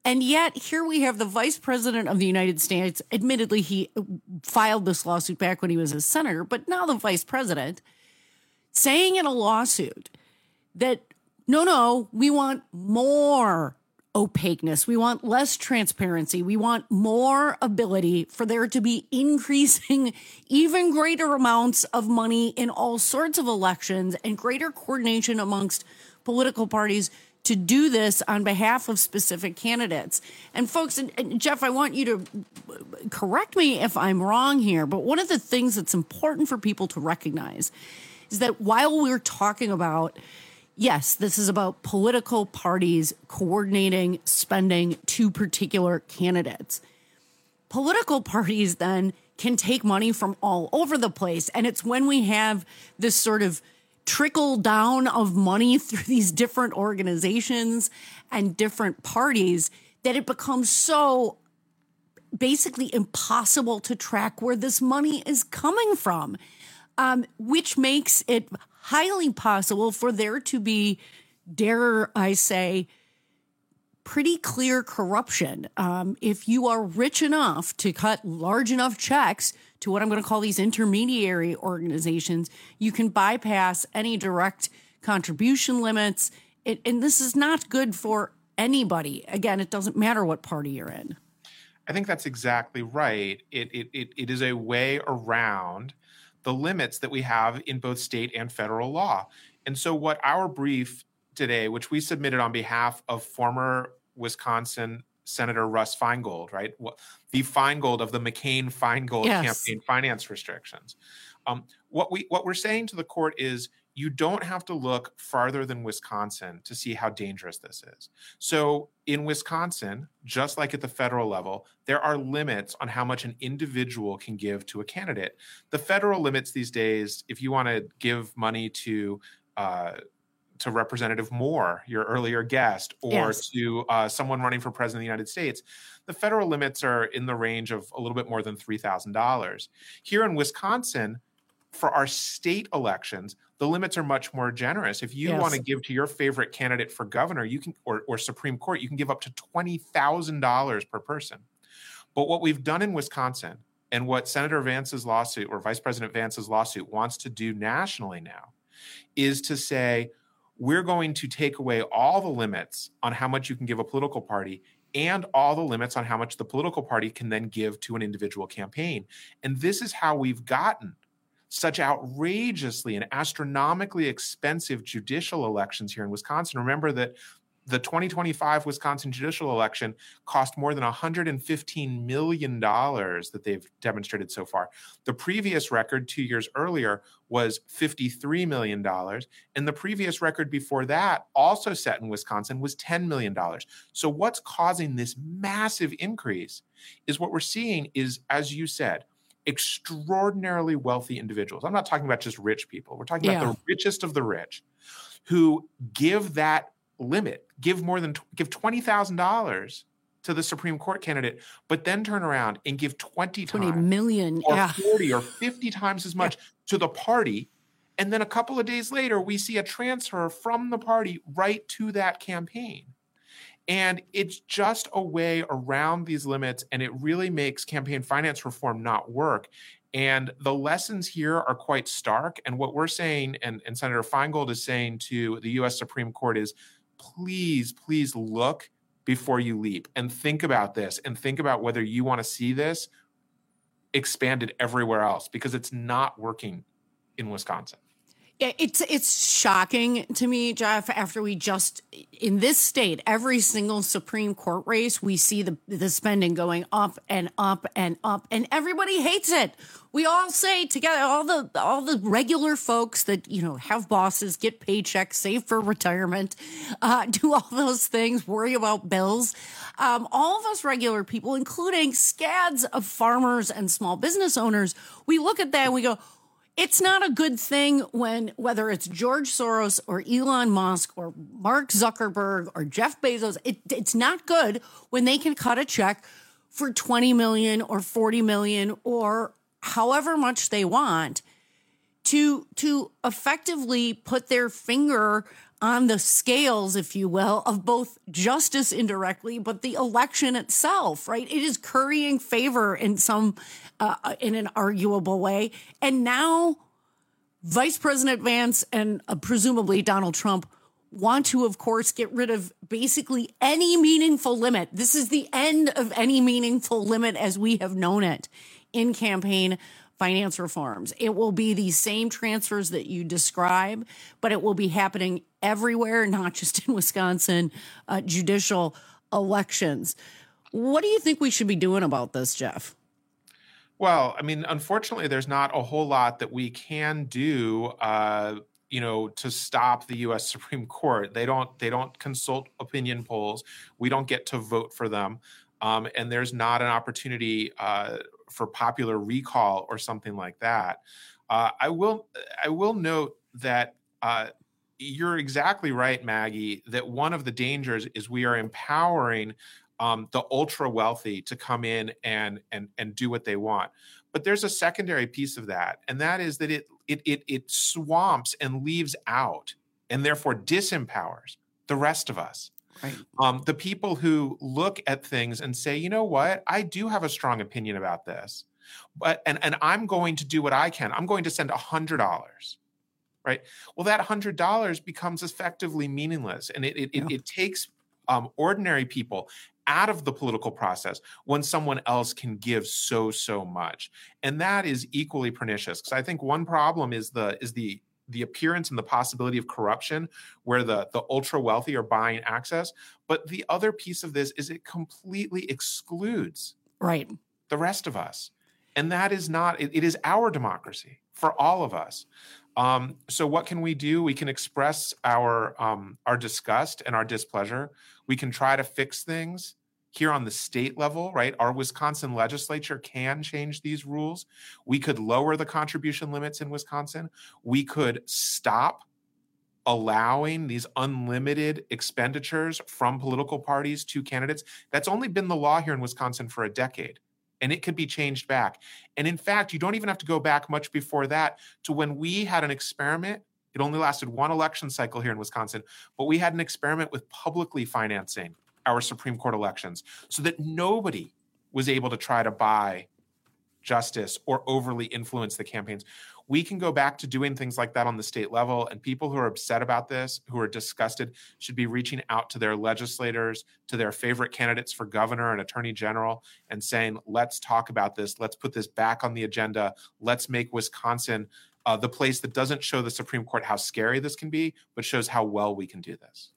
Speaker 17: And yet here we have the vice president of the United States. Admittedly, he filed this lawsuit back when he was a senator, but now the vice president saying in a lawsuit that, no, no, we want more opaqueness. We want less transparency. We want more ability for there to be increasing even greater amounts of money in all sorts of elections and greater coordination amongst political parties to do this on behalf of specific candidates. And folks, and, and Jeff, I want you to correct me if I'm wrong here, but one of the things that's important for people to recognize is that while we're talking about, yes, this is about political parties coordinating spending to particular candidates, political parties then can take money from all over the place. And it's when we have this sort of trickle down of money through these different organizations and different parties that it becomes so basically impossible to track where this money is coming from, um, which makes it highly possible for there to be, dare I say, pretty clear corruption. Um, if you are rich enough to cut large enough checks to what I'm going to call these intermediary organizations, you can bypass any direct contribution limits. It, and this is not good for anybody. Again, it doesn't matter what party you're in.
Speaker 9: I think that's exactly right. It, it, it, it is a way around the limits that we have in both state and federal law. And so what our brief today, which we submitted on behalf of former Wisconsin Senator Russ Feingold, right? The Feingold of the McCain-Feingold yes. campaign finance restrictions. Um, what, we, what we're saying to the court is you don't have to look farther than Wisconsin to see how dangerous this is. So in Wisconsin, just like at the federal level, there are limits on how much an individual can give to a candidate. The federal limits these days, if you want to give money to uh, to Representative Moore, your earlier guest, or yes. to uh, someone running for president of the United States, the federal limits are in the range of a little bit more than three thousand dollars. Here in Wisconsin, for our state elections, the limits are much more generous. If you yes. want to give to your favorite candidate for governor, you can, or, or Supreme Court, you can give up to twenty thousand dollars per person. But what we've done in Wisconsin, and what Senator Vance's lawsuit, or Vice President Vance's lawsuit, wants to do nationally now, is to say, we're going to take away all the limits on how much you can give a political party and all the limits on how much the political party can then give to an individual campaign. And this is how we've gotten such outrageously and astronomically expensive judicial elections here in Wisconsin. Remember that the twenty twenty-five Wisconsin judicial election cost more than one hundred fifteen million dollars that they've demonstrated so far. The previous record two years earlier was fifty-three million dollars. And the previous record before that, also set in Wisconsin, was ten million dollars. So what's causing this massive increase is what we're seeing is, as you said, extraordinarily wealthy individuals. I'm not talking about just rich people. We're talking yeah. about the richest of the rich who give that limit, give more than, give twenty thousand dollars to the Supreme Court candidate, but then turn around and give twenty times,
Speaker 17: twenty million,
Speaker 9: or
Speaker 17: yeah.
Speaker 9: forty or fifty times as much yeah. to the party. And then a couple of days later, we see a transfer from the party right to that campaign. And it's just a way around these limits, and it really makes campaign finance reform not work. And the lessons here are quite stark. And what we're saying, and, and Senator Feingold is saying to the U S Supreme Court is, please, please look before you leap and think about this and think about whether you want to see this expanded everywhere else, because it's not working in Wisconsin.
Speaker 17: Yeah, it's it's shocking to me, Jeff, after we just, in this state, every single Supreme Court race, we see the, the spending going up and up and up, and everybody hates it. We all say together, all the all the regular folks that, you know, have bosses, get paychecks, save for retirement, uh, do all those things, worry about bills. Um, all of us regular people, including scads of farmers and small business owners, we look at that and we go, it's not a good thing when, whether it's George Soros or Elon Musk or Mark Zuckerberg or Jeff Bezos, it, it's not good when they can cut a check for twenty million or forty million or however much they want to, to effectively put their finger on the scales, if you will, of both justice indirectly, but the election itself, right? It is currying favor in some, uh, in an arguable way. And now Vice President Vance and uh, presumably Donald Trump want to, of course, get rid of basically any meaningful limit. This is the end of any meaningful limit as we have known it in campaign finance reforms. It will be the same transfers that you describe, but it will be happening everywhere, not just in Wisconsin, uh, judicial elections. What do you think we should be doing about this, Jeff?
Speaker 9: Well, I mean, unfortunately, there's not a whole lot that we can do, uh, you know, to stop the U S Supreme Court. They don't, they don't consult opinion polls. We don't get to vote for them. Um, and there's not an opportunity uh, for popular recall or something like that. Uh, I will, I will note that uh, you're exactly right, Maggie, that one of the dangers is we are empowering um, the ultra wealthy to come in and and and do what they want. But there's a secondary piece of that, and that is that it it it, it swamps and leaves out, and therefore disempowers the rest of us.
Speaker 17: Right.
Speaker 9: Um, the people who look at things and say, you know what, I do have a strong opinion about this, but and and I'm going to do what I can. I'm going to send a hundred dollars, right? Well, that hundred dollars becomes effectively meaningless, and it it, yeah. it, it takes um, ordinary people out of the political process when someone else can give so so much, and that is equally pernicious. Because I think one problem is the is the the appearance and the possibility of corruption where the, the ultra wealthy are buying access. But the other piece of this is it completely excludes
Speaker 17: right.
Speaker 9: the rest of us. And that is not, it, it is our democracy for all of us. Um, so what can we do? We can express our, um, our disgust and our displeasure. We can try to fix things here on the state level, right? Our Wisconsin legislature can change these rules. We could lower the contribution limits in Wisconsin. We could stop allowing these unlimited expenditures from political parties to candidates. That's only been the law here in Wisconsin for a decade, and it could be changed back. And in fact, you don't even have to go back much before that to when we had an experiment. It only lasted one election cycle here in Wisconsin, but we had an experiment with publicly financing our Supreme Court elections so that nobody was able to try to buy justice or overly influence the campaigns. We can go back to doing things like that on the state level, and people who are upset about this, who are disgusted, should be reaching out to their legislators, to their favorite candidates for governor and attorney general, and saying, let's talk about this. Let's put this back on the agenda. Let's make Wisconsin uh, the place that doesn't show the Supreme Court how scary this can be, but shows how well we can do this.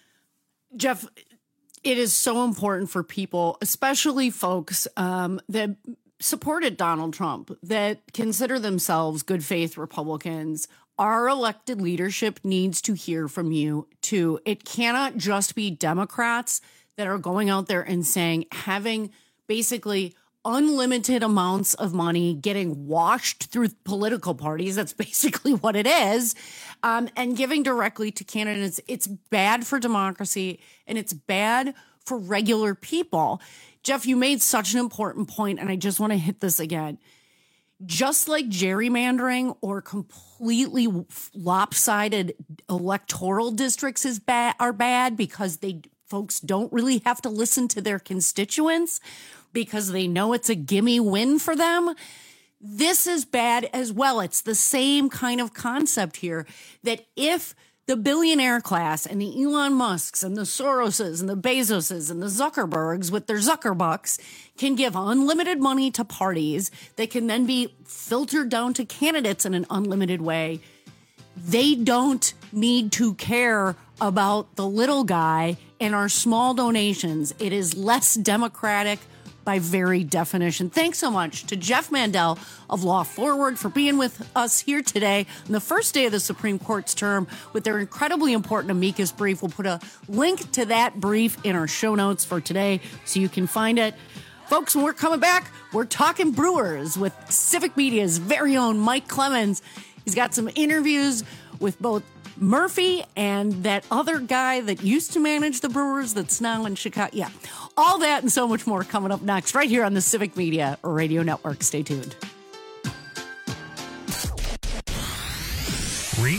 Speaker 17: Jeff, it is so important for people, especially folks um, that supported Donald Trump, that consider themselves good faith Republicans. Our elected leadership needs to hear from you, too. It cannot just be Democrats that are going out there and saying, having basically unlimited amounts of money getting washed through political parties. That's basically what it is. Um, and giving directly to candidates. It's bad for democracy, and it's bad for regular people. Jeff, you made such an important point, and I just want to hit this again. Just like gerrymandering or completely lopsided electoral districts is bad, are bad because they folks don't really have to listen to their constituents because they know it's a gimme win for them. This is bad as well. It's the same kind of concept here, that if the billionaire class and the Elon Musks and the Soroses and the Bezoses and the Zuckerbergs with their Zuckerbucks can give unlimited money to parties that can then be filtered down to candidates in an unlimited way, they don't need to care about the little guy and our small donations. It is less democratic by very definition. Thanks so much to Jeff Mandel of Law Forward for being with us here today on the first day of the Supreme Court's term with their incredibly important amicus brief. We'll put a link to that brief in our show notes for today so you can find it. Folks, when we're coming back, we're talking Brewers with Civic Media's very own Mike Clemens. He's got some interviews with both Murphy and that other guy that used to manage the Brewers that's now in Chicago. Yeah, all that and so much more coming up next right here on the Civic Media Radio Network. Stay tuned.
Speaker 1: Reach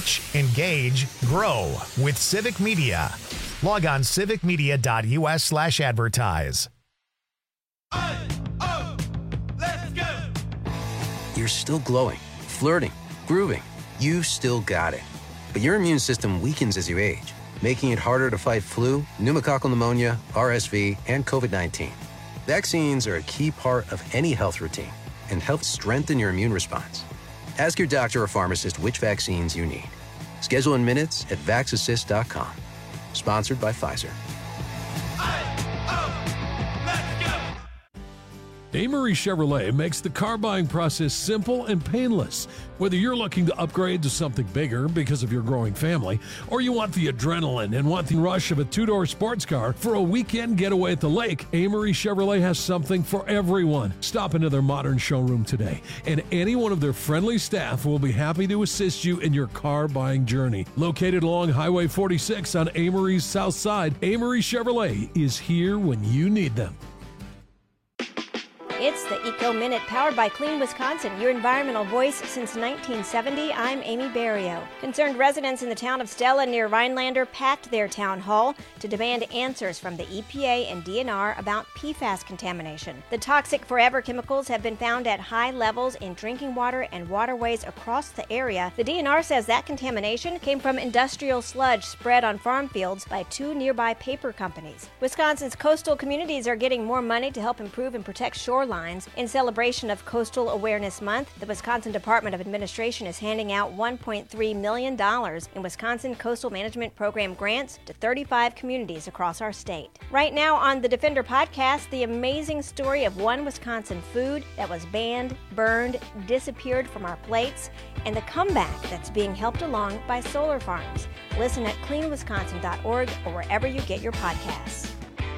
Speaker 1: Reach, engage, grow with Civic Media. Log on civicmedia.us slash advertise.
Speaker 11: You're still glowing, flirting, grooving. You still got it. But your immune system weakens as you age, making it harder to fight flu, pneumococcal pneumonia, R S V, and COVID nineteen. Vaccines are a key part of any health routine and help strengthen your immune response. Ask your doctor or pharmacist which vaccines you need. Schedule in minutes at vax assist dot com. Sponsored by Pfizer.
Speaker 18: Amory Chevrolet makes the car buying process simple and painless. Whether you're looking to upgrade to something bigger because of your growing family, or you want the adrenaline and want the rush of a two-door sports car for a weekend getaway at the lake, Amory Chevrolet has something for everyone. Stop into their modern showroom today, and any one of their friendly staff will be happy to assist you in your car buying journey. Located along Highway forty-six on Amory's south side, Amory Chevrolet is here when you need them.
Speaker 13: It's the Eco Minute, powered by Clean Wisconsin, your environmental voice since nineteen seventy. I'm Amy Barrio. Concerned residents in the town of Stella near Rhinelander packed their town hall to demand answers from the E P A and D N R about P FAS contamination. The toxic forever chemicals have been found at high levels in drinking water and waterways across the area. The D N R says that contamination came from industrial sludge spread on farm fields by two nearby paper companies. Wisconsin's coastal communities are getting more money to help improve and protect shorelines. In celebration of Coastal Awareness Month, the Wisconsin Department of Administration is handing out one point three million dollars in Wisconsin Coastal Management Program grants to thirty-five communities across our state. Right now on the Defender podcast, the amazing story of one Wisconsin food that was banned, burned, disappeared from our plates, and the comeback that's being helped along by solar farms. Listen at clean wisconsin dot org or wherever you get your podcasts.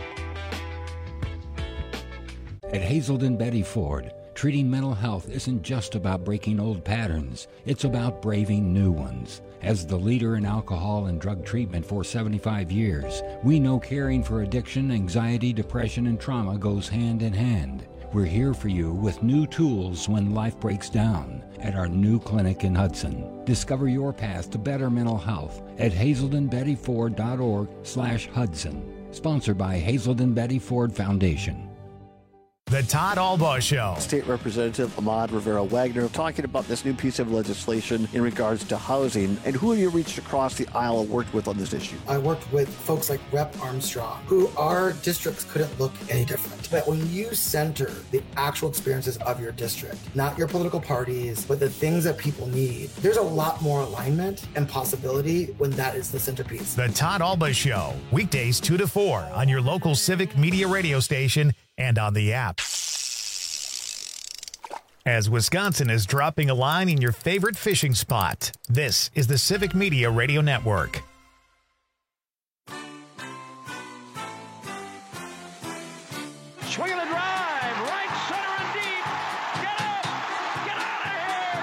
Speaker 14: At Hazelden Betty Ford, treating mental health isn't just about breaking old patterns, it's about braving new ones. As the leader in alcohol and drug treatment for seventy-five years, we know caring for addiction, anxiety, depression, and trauma goes hand in hand. We're here for you with new tools when life breaks down at our new clinic in Hudson. Discover your path to better mental health at hazelden betty ford dot org slash Hudson. Sponsored by Hazelden Betty Ford Foundation.
Speaker 1: The Todd Albaugh Show.
Speaker 19: State Representative Ahmad Rivera-Wagner talking about this new piece of legislation in regards to housing, and who have you reached across the aisle and worked with on this issue?
Speaker 25: I worked with folks like Representative Armstrong, who our districts couldn't look any different. But when you center the actual experiences of your district, not your political parties, but the things that people need, there's a lot more alignment and possibility when that is the centerpiece.
Speaker 1: The Todd Albaugh Show, weekdays two to four on your local Civic Media radio station and on the app. As Wisconsin is dropping a line in your favorite fishing spot, this is the Civic Media Radio Network.
Speaker 26: Swing and a drive, right center and deep. Get up, get out of here,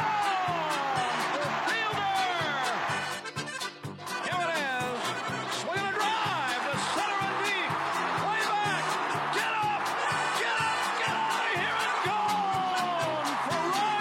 Speaker 26: gone! The fielder! Here it is. Swing and a drive to center and deep. Way back, get up, get up, get out of here and gone for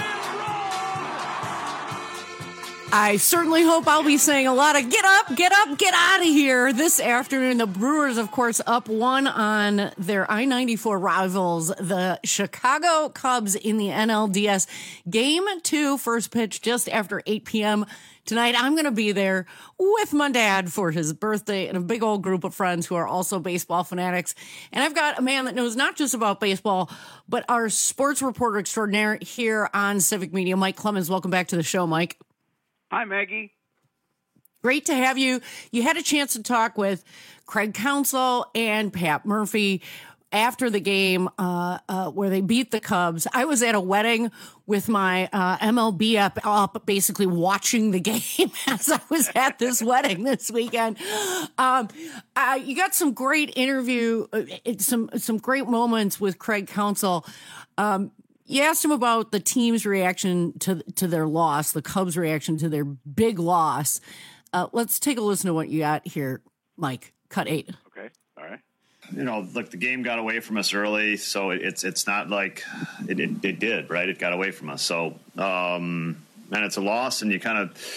Speaker 26: Ryan Braun.
Speaker 17: I certainly hope I'll be saying a lot of get up, get up, get out of here this afternoon. The Brewers, of course, up one on their I ninety-four rivals, the Chicago Cubs in the N L D S. Game two, first pitch just after eight p.m. tonight. I'm going to be there with my dad for his birthday and a big old group of friends who are also baseball fanatics. And I've got a man that knows not just about baseball, but our sports reporter extraordinaire here on Civic Media, Mike Clemens. Welcome back to the show, Mike.
Speaker 27: Hi, Maggie.
Speaker 17: Great to have you. You had a chance to talk with Craig Counsell and Pat Murphy after the game uh, uh, where they beat the Cubs. I was at a wedding with my uh, M L B app up, basically watching the game as I was at this wedding this weekend. Um, uh, you got some great interview, uh, some some great moments with Craig Counsell. Um, You asked him about the team's reaction to to their loss, the Cubs' reaction to their big loss. Uh, let's take a listen to what you got here, Mike. Cut eight.
Speaker 27: Okay, all right. You know, look, the game got away from us early, so it's it's not like it, it, it did, right? It got away from us. So, um, and it's a loss, and you kind of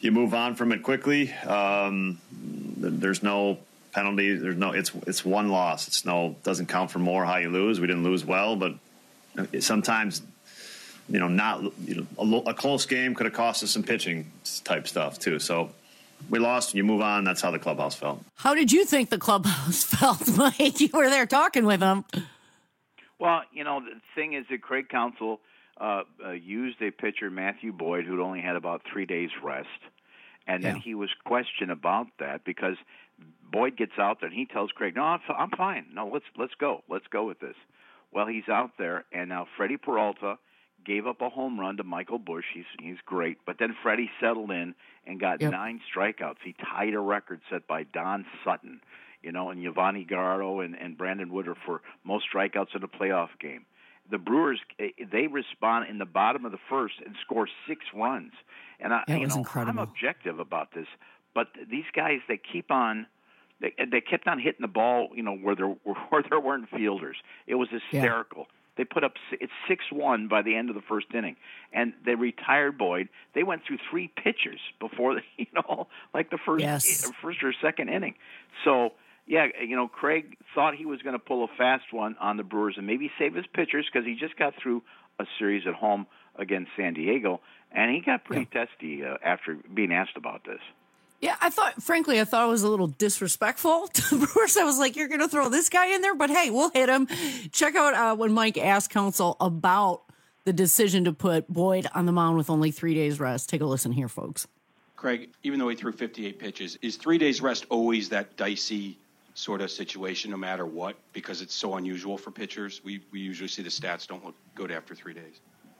Speaker 27: you move on from it quickly. Um, there's no penalty. There's no. It's it's one loss. It's no doesn't count for more how you lose. We didn't lose well, but sometimes, you know, not you know, a, a close game could have cost us some pitching type stuff too. So we lost. You move on. That's how the clubhouse felt.
Speaker 17: How did you think the clubhouse felt, Mike? You were there talking with them.
Speaker 3: Well, you know, the thing is that Craig Counsell uh, uh, used a pitcher, Matthew Boyd, who'd only had about three days rest. And then yeah. he was questioned about that because Boyd gets out there and he tells Craig, no, I'm, I'm fine. No, let's let's go. Let's go with this. Well, he's out there, and now Freddie Peralta gave up a home run to Michael Busch. He's he's great. But then Freddie settled in and got yep. nine strikeouts. He tied a record set by Don Sutton, you know, and Yovani Gallardo and, and Brandon Woodruff for most strikeouts in a playoff game. The Brewers, they respond in the bottom of the first and score six runs. And I,
Speaker 17: that
Speaker 3: you
Speaker 17: was
Speaker 3: know,
Speaker 17: incredible.
Speaker 3: I'm objective about this, but these guys, they keep on, they, they kept on hitting the ball, you know, where there where there weren't fielders. It was hysterical. Yeah. They put up it's six one by the end of the first inning, and they retired Boyd. They went through three pitchers before, the, you know, like the first
Speaker 17: yes.
Speaker 3: first or second inning. So. Yeah, you know, Craig thought he was going to pull a fast one on the Brewers and maybe save his pitchers because he just got through a series at home against San Diego, and he got pretty yeah. testy uh, after being asked about this.
Speaker 17: Yeah, I thought, frankly, I thought it was a little disrespectful to the Brewers. I was like, you're going to throw this guy in there? But, hey, we'll hit him. Check out uh, when Mike asked Counsell about the decision to put Boyd on the mound with only three days rest. Take a listen here, folks.
Speaker 16: Craig, even though he threw fifty-eight pitches, is three days rest always that dicey sort of situation no matter what, because it's so unusual for pitchers? We we usually see the stats don't look good after three days.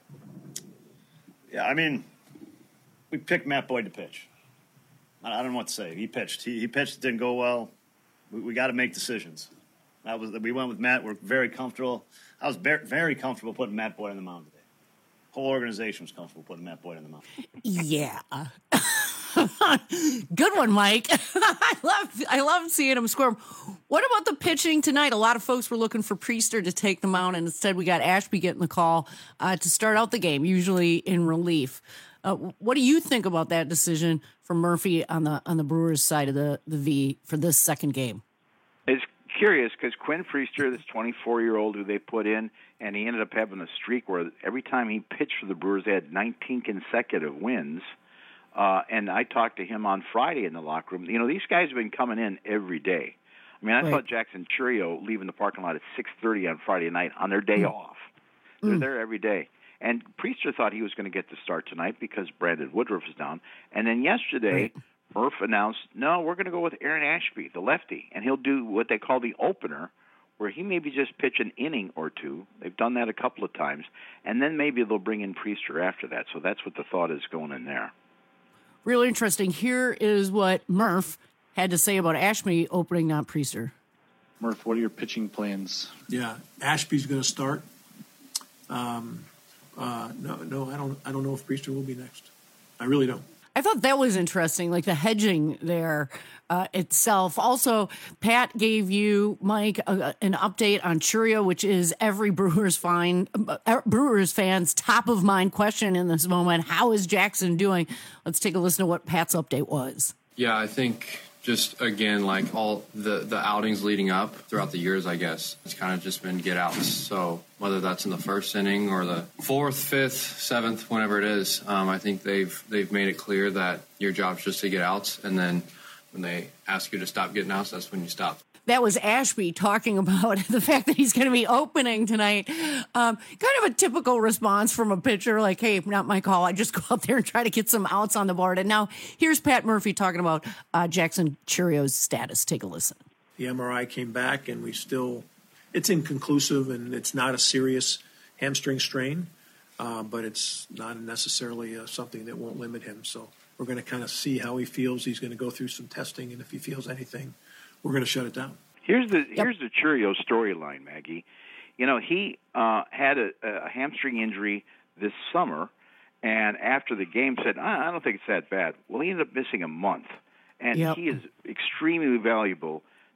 Speaker 27: Yeah, I mean, we picked Matt Boyd to pitch. I, I don't know what to say. He pitched. He, he pitched. It didn't go well. We, we got to make decisions. That was we went with Matt. We're very comfortable. I was very, very comfortable putting Matt Boyd on the mound today. Whole organization was comfortable putting Matt Boyd on the mound.
Speaker 17: Yeah. Good one, Mike. I love I love seeing him squirm. What about the pitching tonight? A lot of folks were looking for Priester to take the mound, and instead we got Ashby getting the call uh, to start out the game, usually in relief. Uh, what do you think about that decision from Murphy on the on the Brewers side of the, the V for this second game?
Speaker 3: It's curious because Quinn Priester, this twenty-four-year-old who they put in, and he ended up having a streak where every time he pitched for the Brewers, they had nineteen consecutive wins. Uh, and I talked to him on Friday in the locker room. You know, these guys have been coming in every day. I mean, I right. saw Jackson Churio leaving the parking lot at six thirty on Friday night on their day mm. off. They're mm. there every day. And Priester thought he was going to get the start tonight because Brandon Woodruff is down. And then yesterday, right. Murph announced, no, we're going to go with Aaron Ashby, the lefty, and he'll do what they call the opener, where he maybe just pitch an inning or two. They've done that a couple of times. And then maybe they'll bring in Priester after that. So that's what the thought is going in there.
Speaker 17: Really interesting. Here is what Murph had to say about Ashby opening, not Priester.
Speaker 16: Murph, what are your pitching plans?
Speaker 20: Yeah, Ashby's going to start. Um, uh, no, no, I don't. I don't know if Priester will be next. I really don't.
Speaker 17: I thought that was interesting, like the hedging there uh, itself. Also, Pat gave you, Mike, a, an update on Churio, which is every Brewers fine, uh, Brewers fans' top of mind question in this moment. How is Jackson doing? Let's take a listen to what Pat's update was.
Speaker 21: Yeah, I think just, again, like all the, the outings leading up throughout the years, I guess, it's kind of just been get outs. So whether that's in the first inning or the fourth, fifth, seventh, whenever it is, um, I think they've they've made it clear that your job's just to get outs. And then when they ask you to stop getting outs, that's when you stop.
Speaker 17: That was Ashby talking about the fact that he's going to be opening tonight. Um, kind of a typical response from a pitcher, like, hey, not my call. I just go out there and try to get some outs on the board. And now here's Pat Murphy talking about uh, Jackson Churio's status. Take a listen.
Speaker 20: The M R I came back, and we still – it's inconclusive, and it's not a serious hamstring strain, uh, but it's not necessarily uh, something that won't limit him. So we're going to kind of see how he feels. He's going to go through some testing, and if he feels anything – we're going to shut it down.
Speaker 3: Here's the yep. here's the Churio storyline, Maggie. You know, he uh, had a, a hamstring injury this summer, and after the game said, I, I don't think it's that bad. Well, he ended up missing a month, and yep. he is extremely valuable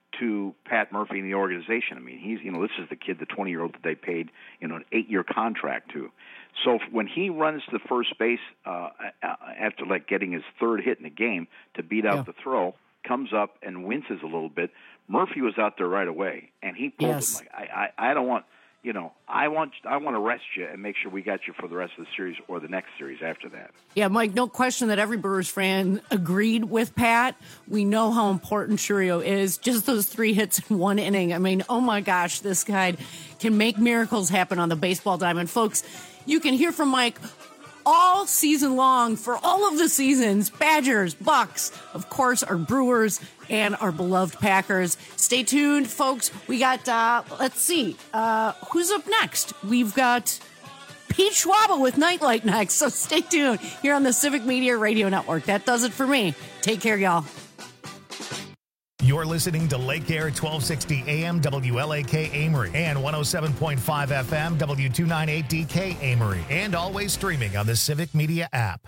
Speaker 3: to Pat Murphy and the organization. I mean, he's, you know, this is the kid, the twenty-year-old that they paid, you know, an eight-year contract to. So when he runs to first base uh, after like getting his third hit in the game to beat out
Speaker 2: Yeah.
Speaker 3: the throw, comes up and winces a little bit. Murphy was out there right away, and he pulled
Speaker 2: Yes.
Speaker 3: him like, I, I, I don't want, you know, I want, I want to rest you and make sure we got you for the rest of the series or the next series after that.
Speaker 17: Yeah, Mike, no question that every Brewers fan agreed with Pat. We know how important Churio is. Just those three hits in one inning. I mean, oh my gosh, this guy can make miracles happen on the baseball diamond. Folks, you can hear from Mike all season long for all of the seasons. Badgers, Bucks, of course, our Brewers, and our beloved Packers. Stay tuned, folks. We got, uh, let's see, uh, who's up next? We've got Pete Schwaba with Nightlight next, so stay tuned here on the Civic Media Radio Network. That does it for me. Take care, y'all.
Speaker 1: You're listening to Lake Air twelve sixty A M W L A K Amory and one oh seven point five F M W two ninety-eight D K Amory, and always streaming on the Civic Media app.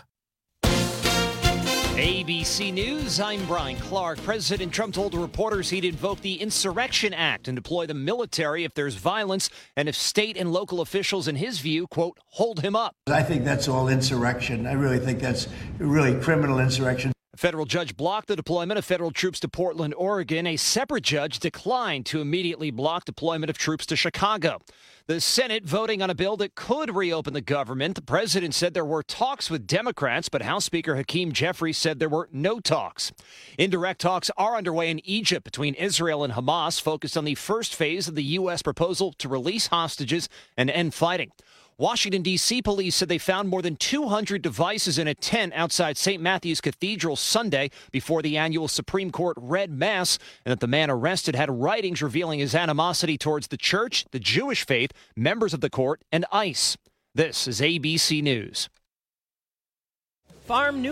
Speaker 4: A B C News, I'm Brian Clark. President Trump told reporters he'd invoke the Insurrection Act and deploy the military if there's violence and if state and local officials, in his view, quote, hold him up.
Speaker 5: I think that's all insurrection. I really think that's really criminal insurrection.
Speaker 4: A federal judge blocked the deployment of federal troops to Portland, Oregon. A separate judge declined to immediately block deployment of troops to Chicago. The Senate voting on a bill that could reopen the government. The president said there were talks with Democrats, but House Speaker Hakeem Jeffries said there were no talks. Indirect talks are underway in Egypt between Israel and Hamas, focused on the first phase of the U S proposal to release hostages and end fighting. Washington, D C police said they found more than two hundred devices in a tent outside Saint Matthew's Cathedral Sunday before the annual Supreme Court read Mass, and that the man arrested had writings revealing his animosity towards the church, the Jewish faith, members of the court, and ICE. This is A B C News.
Speaker 12: Farm New